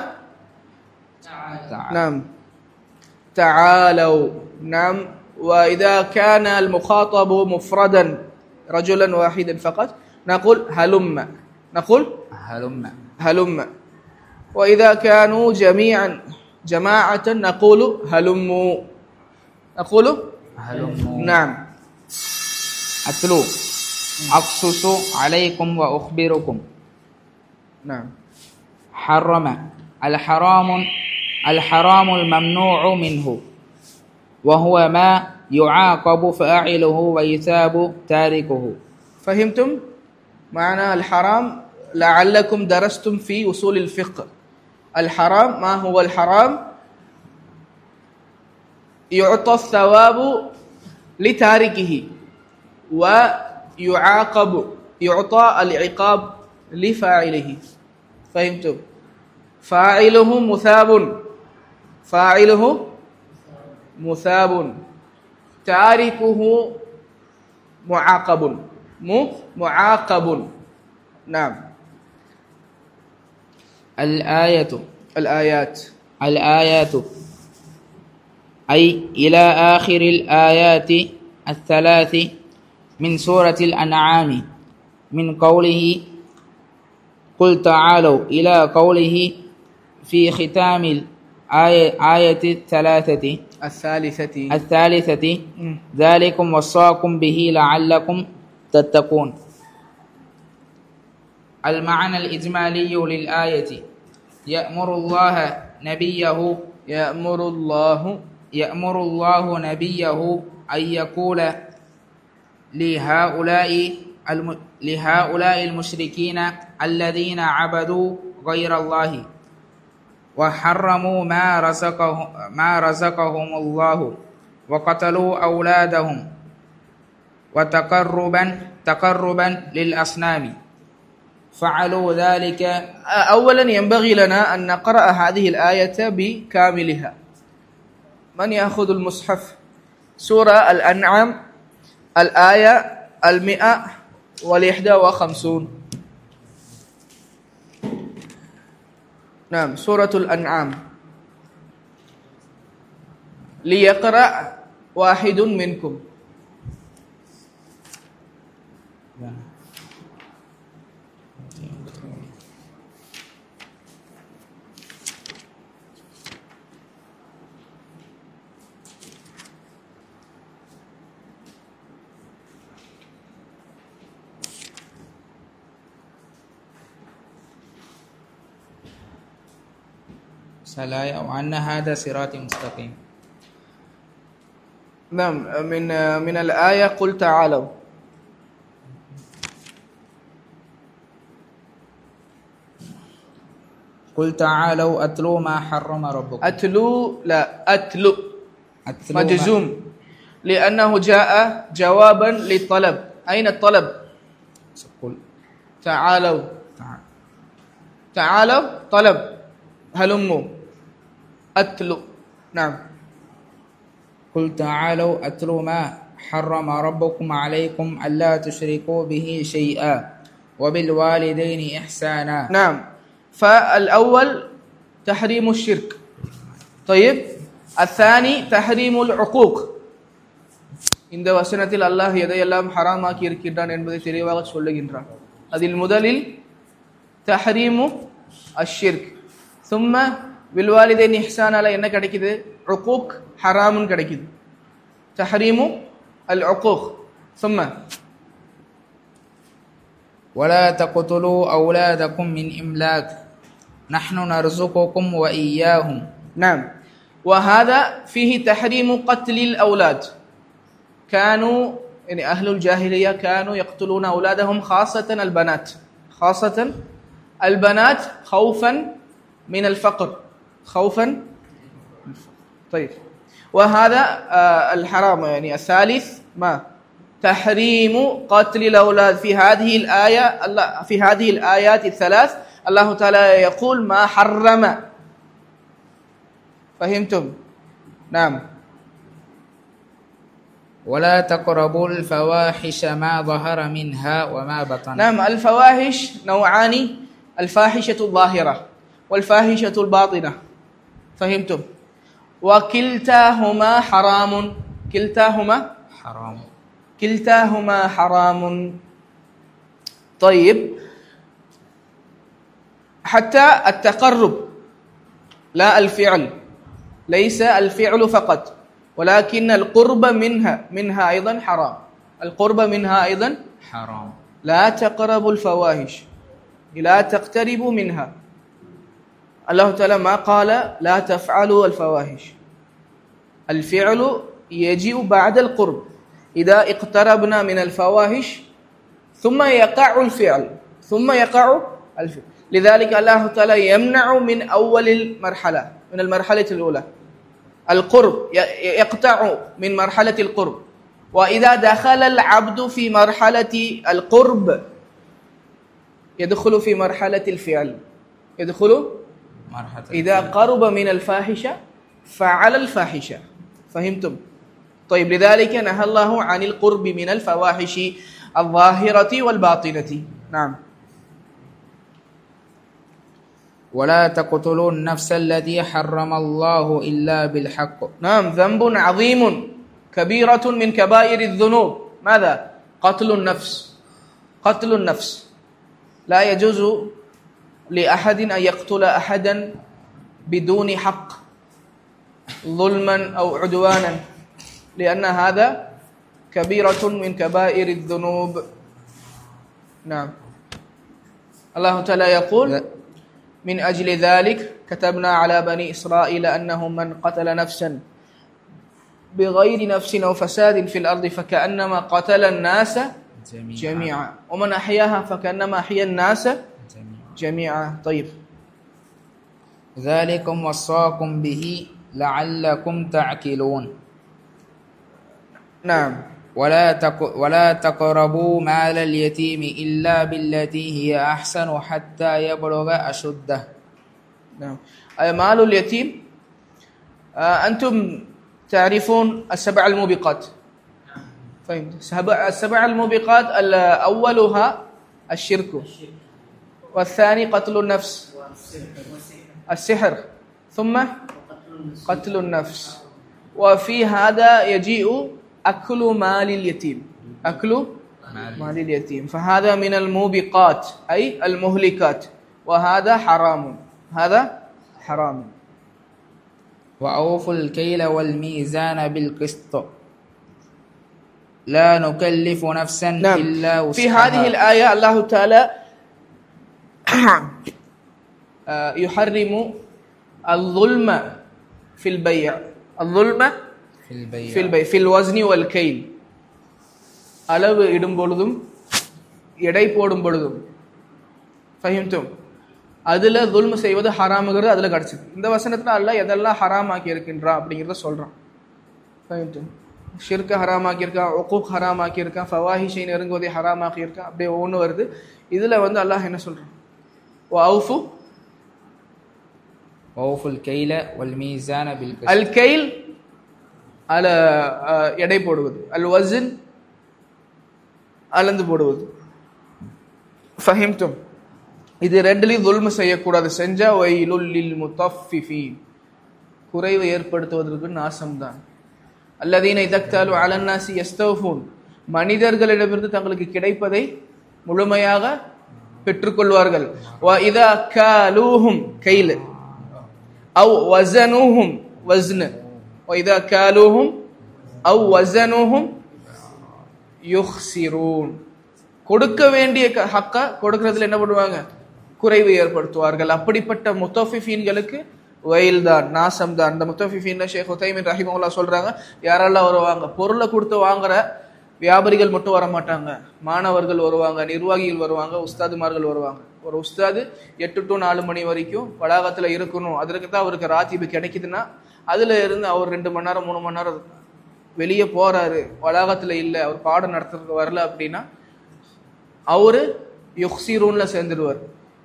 نعم تعالوا نعم وإذا كان المخاطب مفردا رجلا واحدا فقط نقول هلم نقول هلم هلم وإذا كانوا جميعا جماعة نقول هلموا نقول هلموا نعم أتلو أقصص عليكم وأخبركم نعم حرم الحرام الحرام الممنوع منه وهو ما يعاقب فاعله ويثاب تاركه فهمتم معنى الحرام لعلكم درستم في أصول الفقه الحرام ما هو الحرام يعطى الثواب لتاركه ويعاقب يعطى العقاب لفاعله فهمتم فاعله مثاب فاعله مثاب تاركه معاقب معاقب نعم الآية الآيات الآيات أي إلى آخر الآيات الثلاث من سورة الأنعام من قوله قل تعالوا إلى قوله في ختام الآية آية الثلاثة الثالثة الثالثة ذلكم وصاكم به لعلكم تتقون. المعنى الإجمالي للآية يأمر الله نبيه يأمر الله يأمر الله نبيه أن يقول لهؤلاء الم... لهؤلاء المشركين الذين عبدوا غير الله وحرموا ما رزقه ما رزقهم الله وقتلوا أولادهم وتقربا تقربا للأصنام فعلوا ذلك. أولا ينبغي لنا أن نقرأ هذه الآية بكاملها. من يأخذ المصحف؟ سورة الأنعام الآية المئة والإحدى وخمسون. نعم، سورة الأنعام. ليقرأ واحد منكم. سلايا وأن هذا صراطي مستقيم. نعم، من من الآية قل تعالوا. قل تعالوا أتلو ما حرم ربكم. أتلو لا أتلو, أتلو مجزوم لأنه جاء جوابا للطلب. أين الطلب؟ قل تعالوا. تعال. تعالوا طلب، هلموا. أتلو. نعم. قل تعالوا أتلو ما حرم ربكم عليكم ألا تشركوا به شيئا وبالوالدين إحسانا. نعم، فالأول تحريم الشرك. طيب، الثاني تحريم العقوق. இந்த வசனத்தில் அல்லாஹ் எதையெல்லாம் ஹராமாக்கி இருக்கின்றான் என்பதை தெளிவாக சொல்லுகின்றான். அதில் முதலில் தஹரீமு அஷ்ஷிர்க், ثم بالوالدين إحسانا என்ன கிடைக்குது? உகூக் ஹராமுன் கிடைக்குது. தஹரீமு அல் உகூக். ثم ولا تقتلوا أولادكم من إملاق نحن نرزقكم وإياهم. نعم، وهذا فيه تحريم قتل الأولاد. كانوا يعني أهل الجاهلية كانوا يقتلون أولادهم، خاصة البنات، خاصة البنات خوفا من الفقر، خوفا. طيب، وهذا آه الحرام. يعني الثالث ما تحريم قتل الأولاد. في هذه الآية الله في هذه الآيات الثلاث الله تعالى يقول ما حرم. فهمتم؟ نعم. ولا تقربوا الفواحش ما ظهر منها وما بطن. نعم، الفواحش نوعان: الفاحشة الظاهرة والفاحشة الباطنة. فهمتم؟ وكلتاهما حرام. كلتاهما حرام. كلتاهما حرام. طيب، حتى التقرب، لا الفعل، ليس الفعل فقط، ولكن القرب منها منها أيضا حرام. القرب منها أيضا حرام. لا تقربوا الفواحش، لا تقتربوا منها. الله تعالى ما قال لا تفعلوا الفواحش. الفعل يجيء بعد القرب. إذا اقتربنا من الفواحش ثم يقع الفعل ثم يقع الفعل. لذلك الله تعالى يمنع من أول المرحلة، من المرحلة الأولى القرب، يقطع من مرحلة القرب. وإذا دخل العبد في مرحلة القرب يدخل في مرحلة الفعل، يدخل مرحلة إذا قرب من الفاحشة فعل الفاحشة. فهمتم؟ طيب، لذلك نهى الله عن القرب من الفواحش الظاهرة والباطنة. نعم. ولا تقتلوا النفس التي حرم الله إلا بالحق. نعم، ذنب عظيم، كبيرة من كبائر الذنوب. ماذا؟ قتل النفس. قتل النفس لا يجوز لأحد أن يقتل أحدا بدون حق، ظلما أو عدوانا، لأن هذا كبيرة من كبائر الذنوب. نعم. الله تعالى يقول من أجل ذلك كتبنا على بني إسرائيل أنه من قتل نفسا بغير نفس أو فساد في الأرض فكأنما قتل الناس جميعا, جميعا. ومن أحياها فكأنما أحيا الناس جميعا. جميعا. طيب، ذلكم وصاكم به لعلكم تعقلون. نعم، ولا تق ولا تقربوا مال اليتيم إلا بالتي هي أحسن حتى يبلغ أشده. نعم. مال اليتيم أنتم تعرفون السبع الموبقات. فهمت؟ السبع الموبقات أولها الشرك، والثاني قتل النفس، السحر، ثم قتل النفس، وفي هذا يجيء أكل مال اليتيم، أكل مال اليتيم، فهذا من الموبقات أي المهلكات، وهذا حرام، هذا حرام. وأوفوا الكيل والميزان بالقسط لا نكلف نفسا نعم. إلا وسعها. في هذه الآية الله تعالى يحرم الظلم في البيع، الظلم في البيع في البيع في الوزن والكيل. அளவு இடும் பொழுதும் எடை போடும் பொழுதும் ஃபஹிம்தும் அதுல துல்ம் செய்வது ஹராம்ங்கிறது அதுல கிடைச்சது. இந்த வசனத்துல அல்லாஹ் எதெல்லாம் ஹராம் ஆக்கி இருக்கின்றான் அப்படிங்கறத சொல்றான். ஃபஹிம்தும் ஷிர்க ஹராம் ஆக்கி இருக்கான், உக்கூக் ஹராம் ஆக்கி இருக்கான், ஃபவாஹிஷை நெருங்குவதை ஹராம் ஆக்கி இருக்கான், அப்படியே ஒவ்வொன்று வருது. இதுல வந்து அல்லாஹ் என்ன சொல்றான்? வஅஃபு وأوفوا الكيل والميزان بالقسط. அல் கைல் அல எடை போடுவது, அல் வஸன் அளந்து போடுவது. ஃபஹிம்தும் இது ரெண்டுலயும் துல்ம செய்யக்கூடாது. செஞ்சா வைலுல் லில் முத்தஃபிஃபீன், குறைவு ஏற்படுத்துவதற்கு நாசம்தான். அல்லதீன இதக்தாலு அலன் நாஸி யஸ்தவ்ஃபூன், மனிதர்களிடமிருந்து தங்களுக்கு கிடைப்பதை முழுமையாக பெற்றுக்கொள்வார்கள். வ இதா காலூஹும் கைல் அவ் வஸனூஹும் வஸ்ன், வ இதா காலூஹும் அவ் வஸனூஹும் யுஹ்சிரூன், கொடுக்க வேண்டிய ஹக்க கொடுக்கிறதுல என்ன பண்ணுவாங்க? குறைவு ஏற்படுத்துவார்கள். அப்படிப்பட்ட முத்தஃபிஃபீன்களுக்கு வயல் தான், நாசம் தான். இந்த முத்தஃபிஃபீன் ஷேக் உதைமின் ரஹிமஹுல்லாஹ் சொல்றாங்க, யாரெல்லாம் வருவாங்க? பொருளை கொடுத்து வாங்குற வியாபாரிகள் மட்டும் வர மாட்டாங்க, மாணவர்கள் வருவாங்க, நிர்வாகிகள் வருவாங்க, உஸ்தாதுமார்கள் வருவாங்க. ஒரு உஸ்தாது எட்டு டு நாலு மணி வரைக்கும் வளாகத்துல இருக்கணும், அதற்கு தான் அவருக்கு ராத்திபு கிடைக்குதுன்னா அதுல இருந்து அவர் ரெண்டு மணி நேரம் மூணு மணி நேரம் வெளியே போறாரு, வளாகத்துல இல்லை, அவர் பாடம் நடத்துறதுக்கு வரல அப்படின்னா அவரு யுஹ்சிரூன்ல சேர்ந்துடுவார்.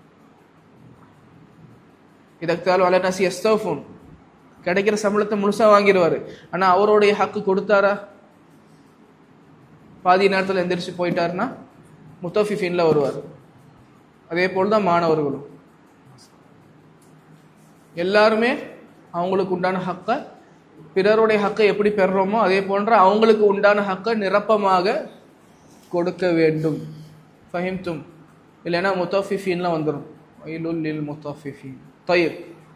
இதக்தாலு அலன் நாஸி யஸ்தவ்ஃபூன், கிடைக்கிற சம்பளத்தை முழுசா வாங்கிடுவாரு. ஆனா அவருடைய ஹக்கு கொடுத்தாரா? பாதி நேரத்தில் எந்திரிச்சு போயிட்டாருன்னா முத்தஃபிஃபீன்ல வருவார். அதே போல்தான் மாணவர்களும் எல்லாருமே அவங்களுக்கு உண்டான ஹக்க, பிறருடைய ஹக்கை எப்படி பெறுறோமோ அதே போன்ற அவங்களுக்கு உண்டான ஹக்கை நிரப்பமாக கொடுக்க வேண்டும். ஃபஹிம்தும்? இல்லைன்னா முத்தஃபிஃபீன்ல வந்துடும். வைலுல் லில் முத்தஃபிஃபீன். طيب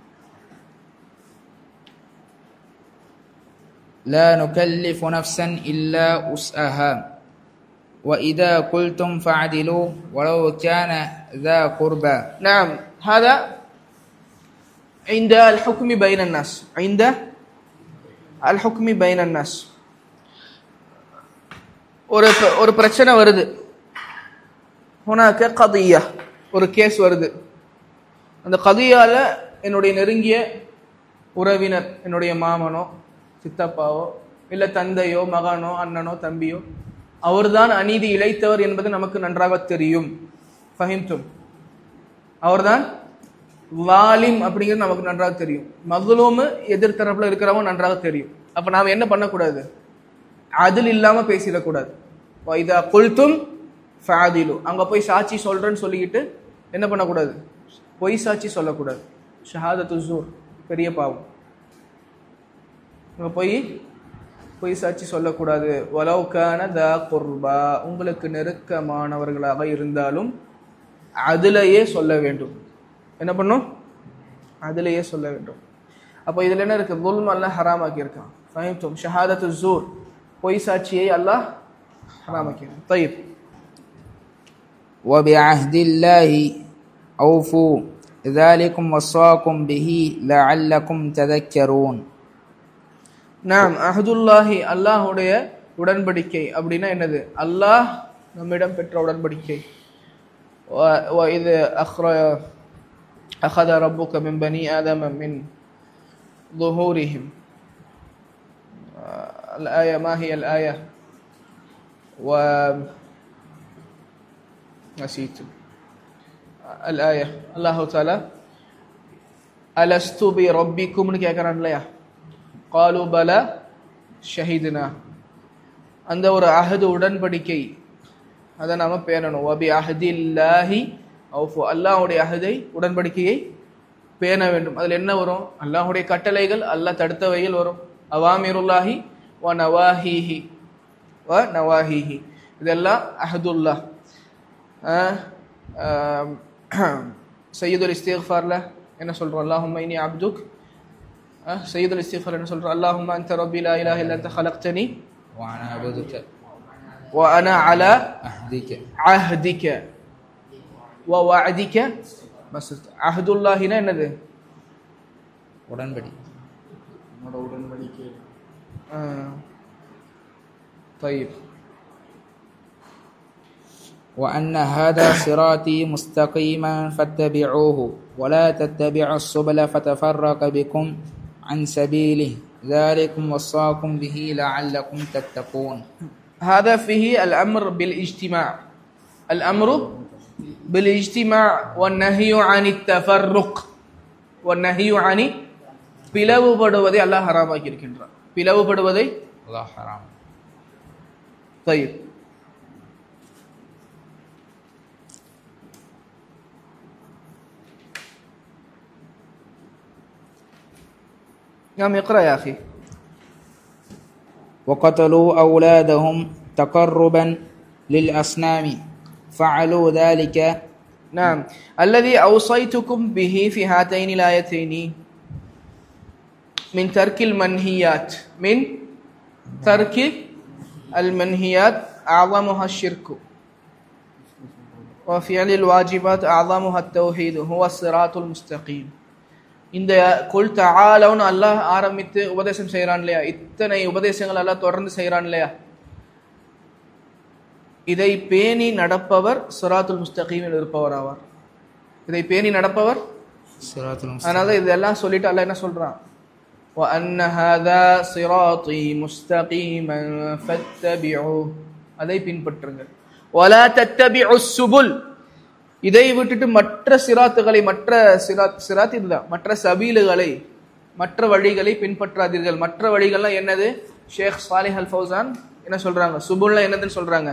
لا نكلف نفسا إلا وسعها وإذا قلتم فاعدلوا ولو كان ذا قربى. نعم، هذا عند الحكم بين الناس، عند الحكم بين الناس. ஒரு ஒரு பிரச்சனை வருது, ஹுனாக கதியா, ஒரு கேஸ் வருது. அந்த கதியால என்னுடைய நெருங்கிய உறவினர், என்னுடைய மாமனோ சித்தப்பாவோ இல்லை தந்தையோ மகனோ அண்ணனோ தம்பியோ, அவர்தான் அநீதி இழைத்தவர் என்பது நமக்கு நன்றாக தெரியும். ஃபஹிம்தும்? அவர்தான் வாலிம் அப்படிங்கிறது நமக்கு நன்றாக தெரியும். மக்லூமு எதிர்த்தரப்புல இருக்கிறவங்க நன்றாக தெரியும். அப்ப நாம என்ன பண்ணக்கூடாது? அதில் இல்லாம பேசிடக்கூடாது. வைதா குல்தும் ஃபஅதிலு, அங்க போய் சாட்சி சொல்றேன்னு சொல்லிக்கிட்டு என்ன பண்ணக்கூடாது? பொய் சாட்சி சொல்லக்கூடாது. ஷஹாதத்து ஸூர் பெரிய பாவம். அங்க போய் பொய் சாட்சி சொல்லக்கூடாது. வலவ் கான தா குர்பா, உங்களுக்கு நெருக்கமானவர்களாக இருந்தாலும் அதிலேயே சொல்ல வேண்டும். என்ன பண்ணும்? அதிலேயே சொல்ல வேண்டும். அப்போ இதுல என்ன இருக்கு? துல்ம் அல்லாஹ் ஹராமாக்கி இருக்கான். ஃபஹிம்தும்? ஷஹாதத்து ஸூர், பொய் சாட்சியை அல்லாஹ் ஹராமாக்கி இருக்கான். طيب وبعهد الله أوفوا ذلكم وصاكم به لعلكم تذكرون. நாம் அஹதுல்லாஹி, அல்லாஹுடைய உடன்படிக்கை அப்படின்னா என்னது? அல்லாஹ் நம்மிடம் பெற்ற உடன்படிக்கை. وإذ أخذ ربك من بني آدم من ظهورهم. الآية ما هي الآية؟ و نسيت الآية الله تعالى ألست بربكم கேக்குறான் இல்லையா قالوا بلى شهدنا அந்த ஒரு அஹது உடன்படிக்கை அதை நாம பேணணும் வபி அஹதில்லாஹி அவ்ஃபு அல்லாஹ்வுடைய அஹதை உடன்படிக்கையை பேண வேண்டும். அதில் என்ன வரும்? அல்லாஹ்வுடைய கட்டளைகள், அல்லாஹ் தடுத்தவைகள் வரும். அவாமிருல்லாஹி வ நவாஹிஹி வ நவாஹிஹி இதெல்லாம் அஹதுல்லாஹ். சையதுல் இஸ்திக்ஃபார்ல என்ன சொல்றோம்? அல்லாஹும்ம இன்னி அப்துக். சையதுல் இஸ்திக்ஃபார் என்ன சொல்றோம்? அல்லாஹும்ம அன்த ரப்பி லா இலாஹ இல்லா அன்த خلقتني وأنا أعبدك وأنا على أهدك عهدك ووعدك மஸ்த். அஹதுல்லாஹினா என்னது? உடன்படி உடன்படிக்கை. طيب وأن هذا صراطي مستقيما فاتبعوه ولا تتبعوا السبل فتفرق بكم عن سبيله ذلكم وصاكم به لعلكم تتقون. هذا فيه الأمر بالاجتماع، الأمر بالاجتماع والنهي عن التفرق والنهي عن பிளவுபடுவதை அல்லாஹ் ஹராமாக்கி இருக்கின்றான். பிளவுபடுவதை அல்லாஹ் ஹராம். طيب نعم اقرأ يا أخي. وقتلوا أولادهم تقربا للأصنام فعلوا ذلك. نعم الذي أوصيتكم به في هاتين الآيتين من ترك المنهيات، من ترك المنهيات أعظمها الشرك وفعل الواجبات أعظمها التوحيد هو الصراط المستقيم. இந்த குல் தஆலவுன்னு அல்லாஹ் ஆரம்பித்து உபதேசம் செய்கிறான் இல்லையா, இத்தனை உபதேசங்கள் அல்லாஹ் தொடர்ந்து செய்கிறான் இல்லையா, இதை பேணி நடப்பவர் சிராத்துல் முஸ்தகீமில் இருப்பவர் ஆவார். இதை பேணி நடப்பவர் சிராத்துல் முஸ்தகீம். அதனால இதெல்லாம் சொல்லிட்டு அல்லாஹ் என்ன சொல்றான்? وَأَنَّ هَذَا صِرَاطِي مُسْتَقِيمًا فَاتَّبِعُوهُ அதை பின்பற்றுங்க. وَلَا تَتَّبِعُوا السُّبُلَ இதை விட்டுட்டு மற்ற சிராத்துகளை, மற்ற சிராத் சிராத் இதுதான், மற்ற சபீலுகளை, மற்ற வழிகளை பின்பற்றாதீர்கள். மற்ற வழிகள்லாம் என்னது? ஷேக் சாலிஹ் அல் ஃபௌசான் என்ன சொல்றாங்க? சுபுல்னா என்னதுன்னு சொல்றாங்க?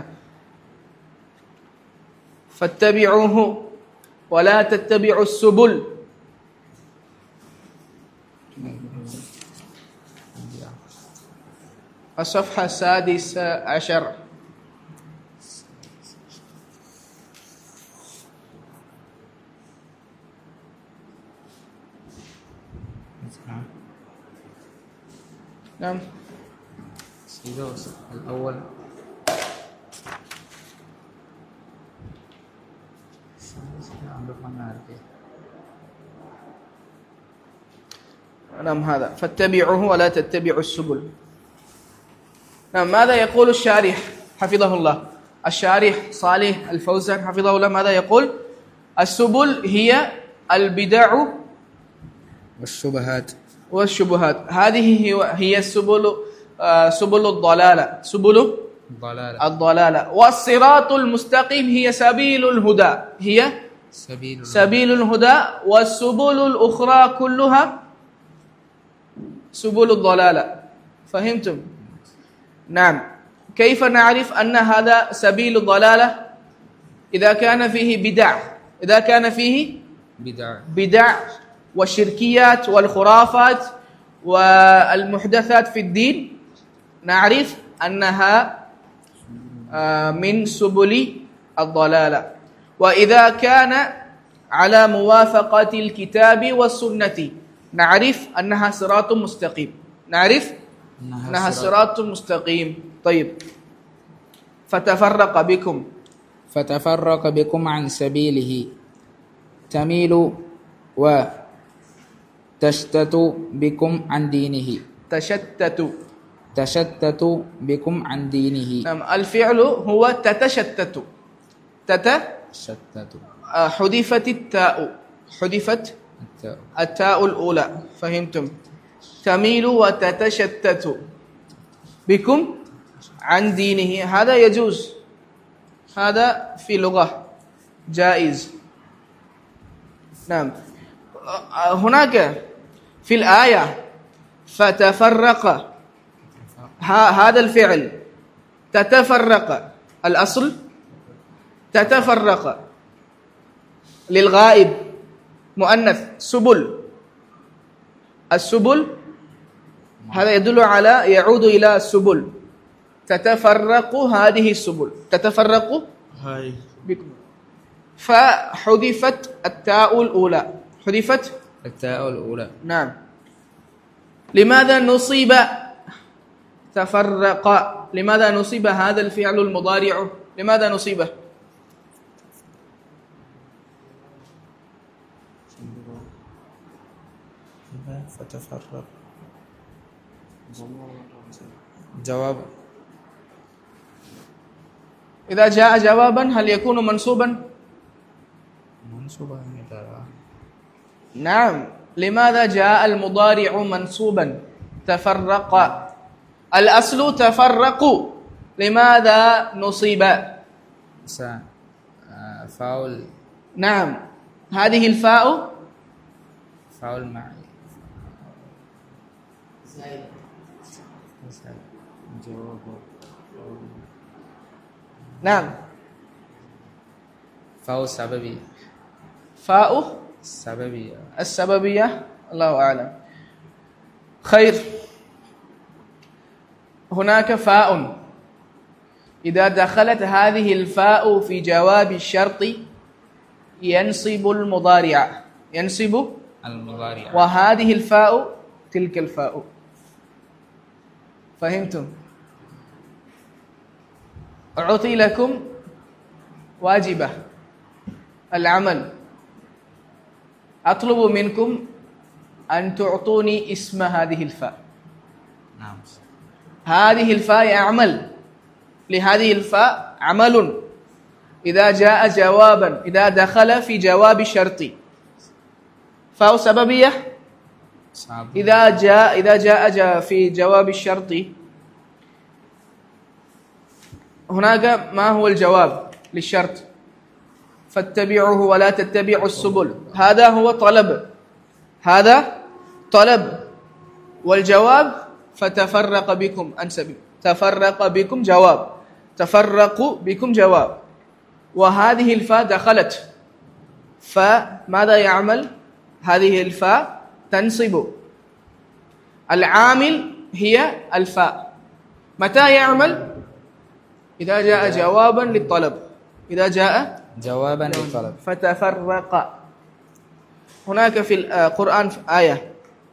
ஃபத்தபிஊஹு வலா தத்தபிஉ சுபுல். الصفحة السادسة عشر. نعم الأول نعم هذا فاتبعوه ولا تتبعوا السبل. نعم ماذا يقول الشارح حفظه الله؟ الشارح صالح الفوزان حفظه الله ماذا يقول؟ السبل هي البدع والشبهات والشبهات. هذه هي السبل، سبل الضلالة، سبل الضلالة الضلالة. والصراط المستقيم هي سبيل الهدى، هي سبيل سبيل الهدى. والسبل الأخرى كلها سبل الضلالة. فهمتم؟ نعم. كيف نعرف أن هذا سبيل الضلالة؟ إذا كان فيه بدع، إذا كان فيه بدع بدع والشركيات والخرافات والمحدثات في الدين، نعرف أنها من سبل الضلالة. وإذا كان على موافقة الكتاب والسنة نعرف أنها صراط مستقيم، نعرف أنها صراط مستقيم. طيب فتفرق بكم فتفرق بكم عن سبيله تميل و تشتت بكم عن دينه. تشتت تشتت بكم عن دينه. نعم الفعل هو تتشتت. تتشتت حذفت التاء، حذفت التاء التاء الأولى. فهمتم؟ تميل وتتشتت بكم عن دينه هذا يجوز، هذا في لغة جائز. نعم. هناك في الآية فتفرق، هذا الفعل تتفرق الأصل تتفرق للغائب مؤنث سبل، السبل هذا يدل على يعود إلى السبل، تتفرق هذه السبل تتفرق بكم، فحذفت التاء الأولى، حذفت التاء الأولى. نعم. لماذا نصيب تفرق؟ لماذا نصيب هذا الفعل المضارع؟ لماذا نصيبه؟ فتفرق جواب. إذا جاء جوابا هل يكون منصوبا؟ منصوبا. نعم. لماذا جاء المضارع منصوبا؟ تفرق، الأصل تفرق، لماذا نصيب؟ فاول. نعم. هذه الفاء فاول معي جواب. نعم. فاء سببي. فاء سببية. السببية، الله أعلم. خير. هناك فاء إذا دخلت هذه الفاء في جواب الشرط ينصب المضارع، ينصب المضارع، وهذه الفاء تلك الفاء. فهمتم؟ أعطي لكم واجبة العمل، أطلب منكم أن تعطوني اسم هذه الفاء. نعم. هذه الفاء عمل، لهذه الفاء عمل إذا جاء جوابا، إذا دخل في جواب شرطي. فاء سببية إذا جاء إذا جاء, جاء في جواب الشرط، هناك ما هو الجواب للشرط؟ فاتبعوه ولا تتبعوا السبل، هذا هو طلب، هذا طلب. والجواب فتفرق بكم عن سبيل، تفرق بكم جواب، تفرقوا بكم جواب، وهذه الفاء دخلت، فماذا يعمل؟ هذه الفاء تنصب، العامل هي الفاء. متى يعمل؟ إذا جاء جوابا للطلب، إذا جاء جوابا للطلب. فتفرق. هناك في القرآن آية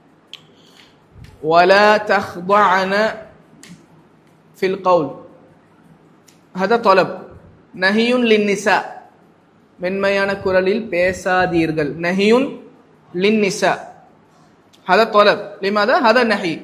ولا تخضعن في القول، هذا طلب، نهي للنساء من ما ينكر بيساديرغل، نهي للنساء، هذا طلب. لماذا؟ هذا نهي.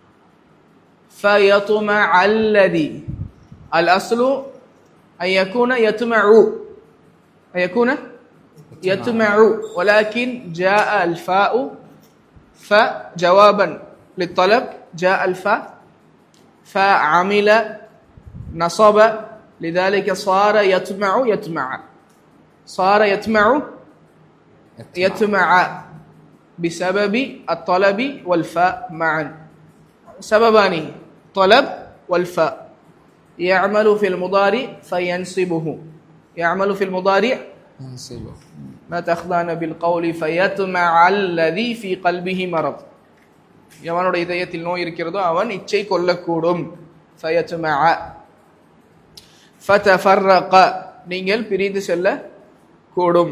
فيطمع الذي، الأصل أن يكون يطمع، أن يكون يطمع، ولكن جاء الفاء فجوابا للطلب، جاء الفاء فعمل نصب، لذلك صار يطمع يطمع، صار يطمع يطمع بسبب الطلب والفاء معا، سببان، طلب والفاء. يعمل في المضارع فينصبه، يعمل في المضارع ينصبه. ما تخضعن بالقول فيطمع الذي في قلبه مرض، எவனுடைய இதயத்தில் நோய் இருக்கிறதோ அவன் இச்சை கொள்ளக்கூடும். فيطمع فتفرق நீங்கள் பிரிந்து செல்ல கூடும்.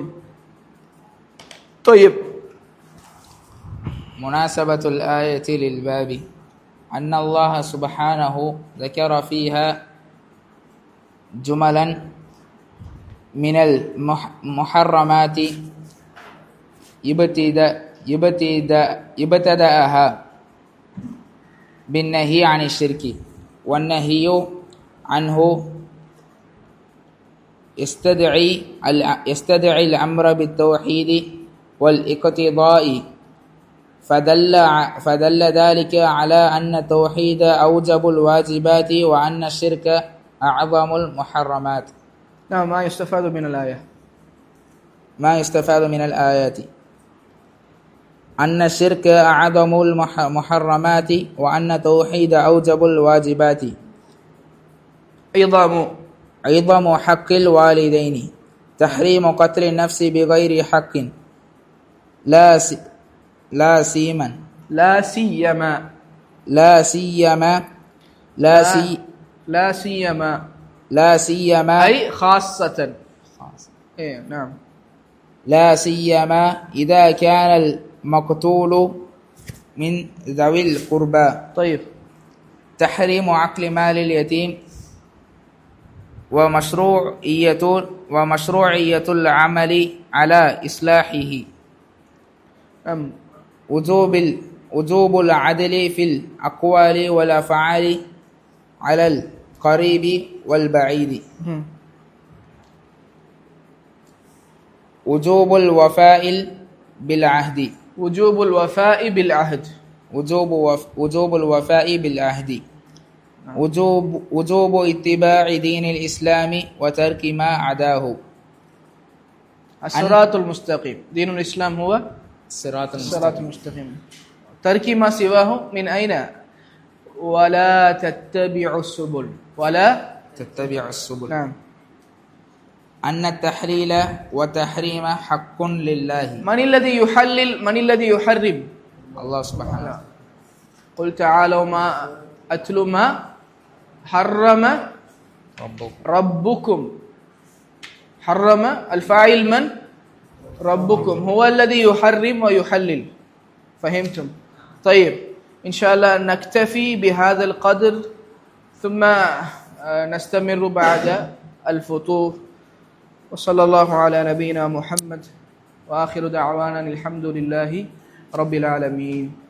طيب. مناسبة الآية للباب أن الله سبحانه ذكر فيها جملا من المحرمات يبتدأها بالنهي عن الشرك، والنهي عنه يستدعي يستدعي الأمر بالتوحيد والاقتضاء، فدل فدل ذلك على أن التوحيد أوجب الواجبات وأن الشرك أعظم المحرمات. نعم. ما يستفاد من الآية؟ ما يستفاد من الآيات أن الشرك أعظم المحرمات وأن التوحيد أوجب الواجبات. عظم عظم حق الوالدين، تحريم قتل النفس بغير حق، لا سي لا سيما لا سيما لا سيما لا سي لا سيما لا سيما أي خاصة. إيه نعم. لا سيما إذا كان المقتول من ذوي القربى. طيب. تحريم عقل مال اليتيم ومشروعية ومشروعية العمل على إصلاحه. أم وجوب وجوب العدل في الأقوال والأفعال على القريب والبعيد. وجوب الوفاء بالعهد. وجوب الوفاء بالعهد. وجوب وف وجوب الوفاء بالعهد. وجوب وجوب اتباع دين الإسلام وترك ما عداه. الصراط المستقيم. دين الإسلام هو الصراط الصراط المستقيم. ترك ما سواه من أين؟ ولا تتبعوا السبل. ولا تتبع السبل. نعم. أن التحليل وتحريم حق لله. من الذي يحلل؟ من الذي يحرم؟ الله سبحانه. قل تعالوا ما أتلو ما حرم ربكم. ربكم. حرم الفاعل من؟ ربكم. هو الذي يحرم ويحلل. فهمتم؟ طيب، إن شاء الله نكتفي بهذا القدر، ثم نستمر بعد الفطور. وصلى الله على نبينا محمد، وآخر دعوانا الحمد لله رب العالمين.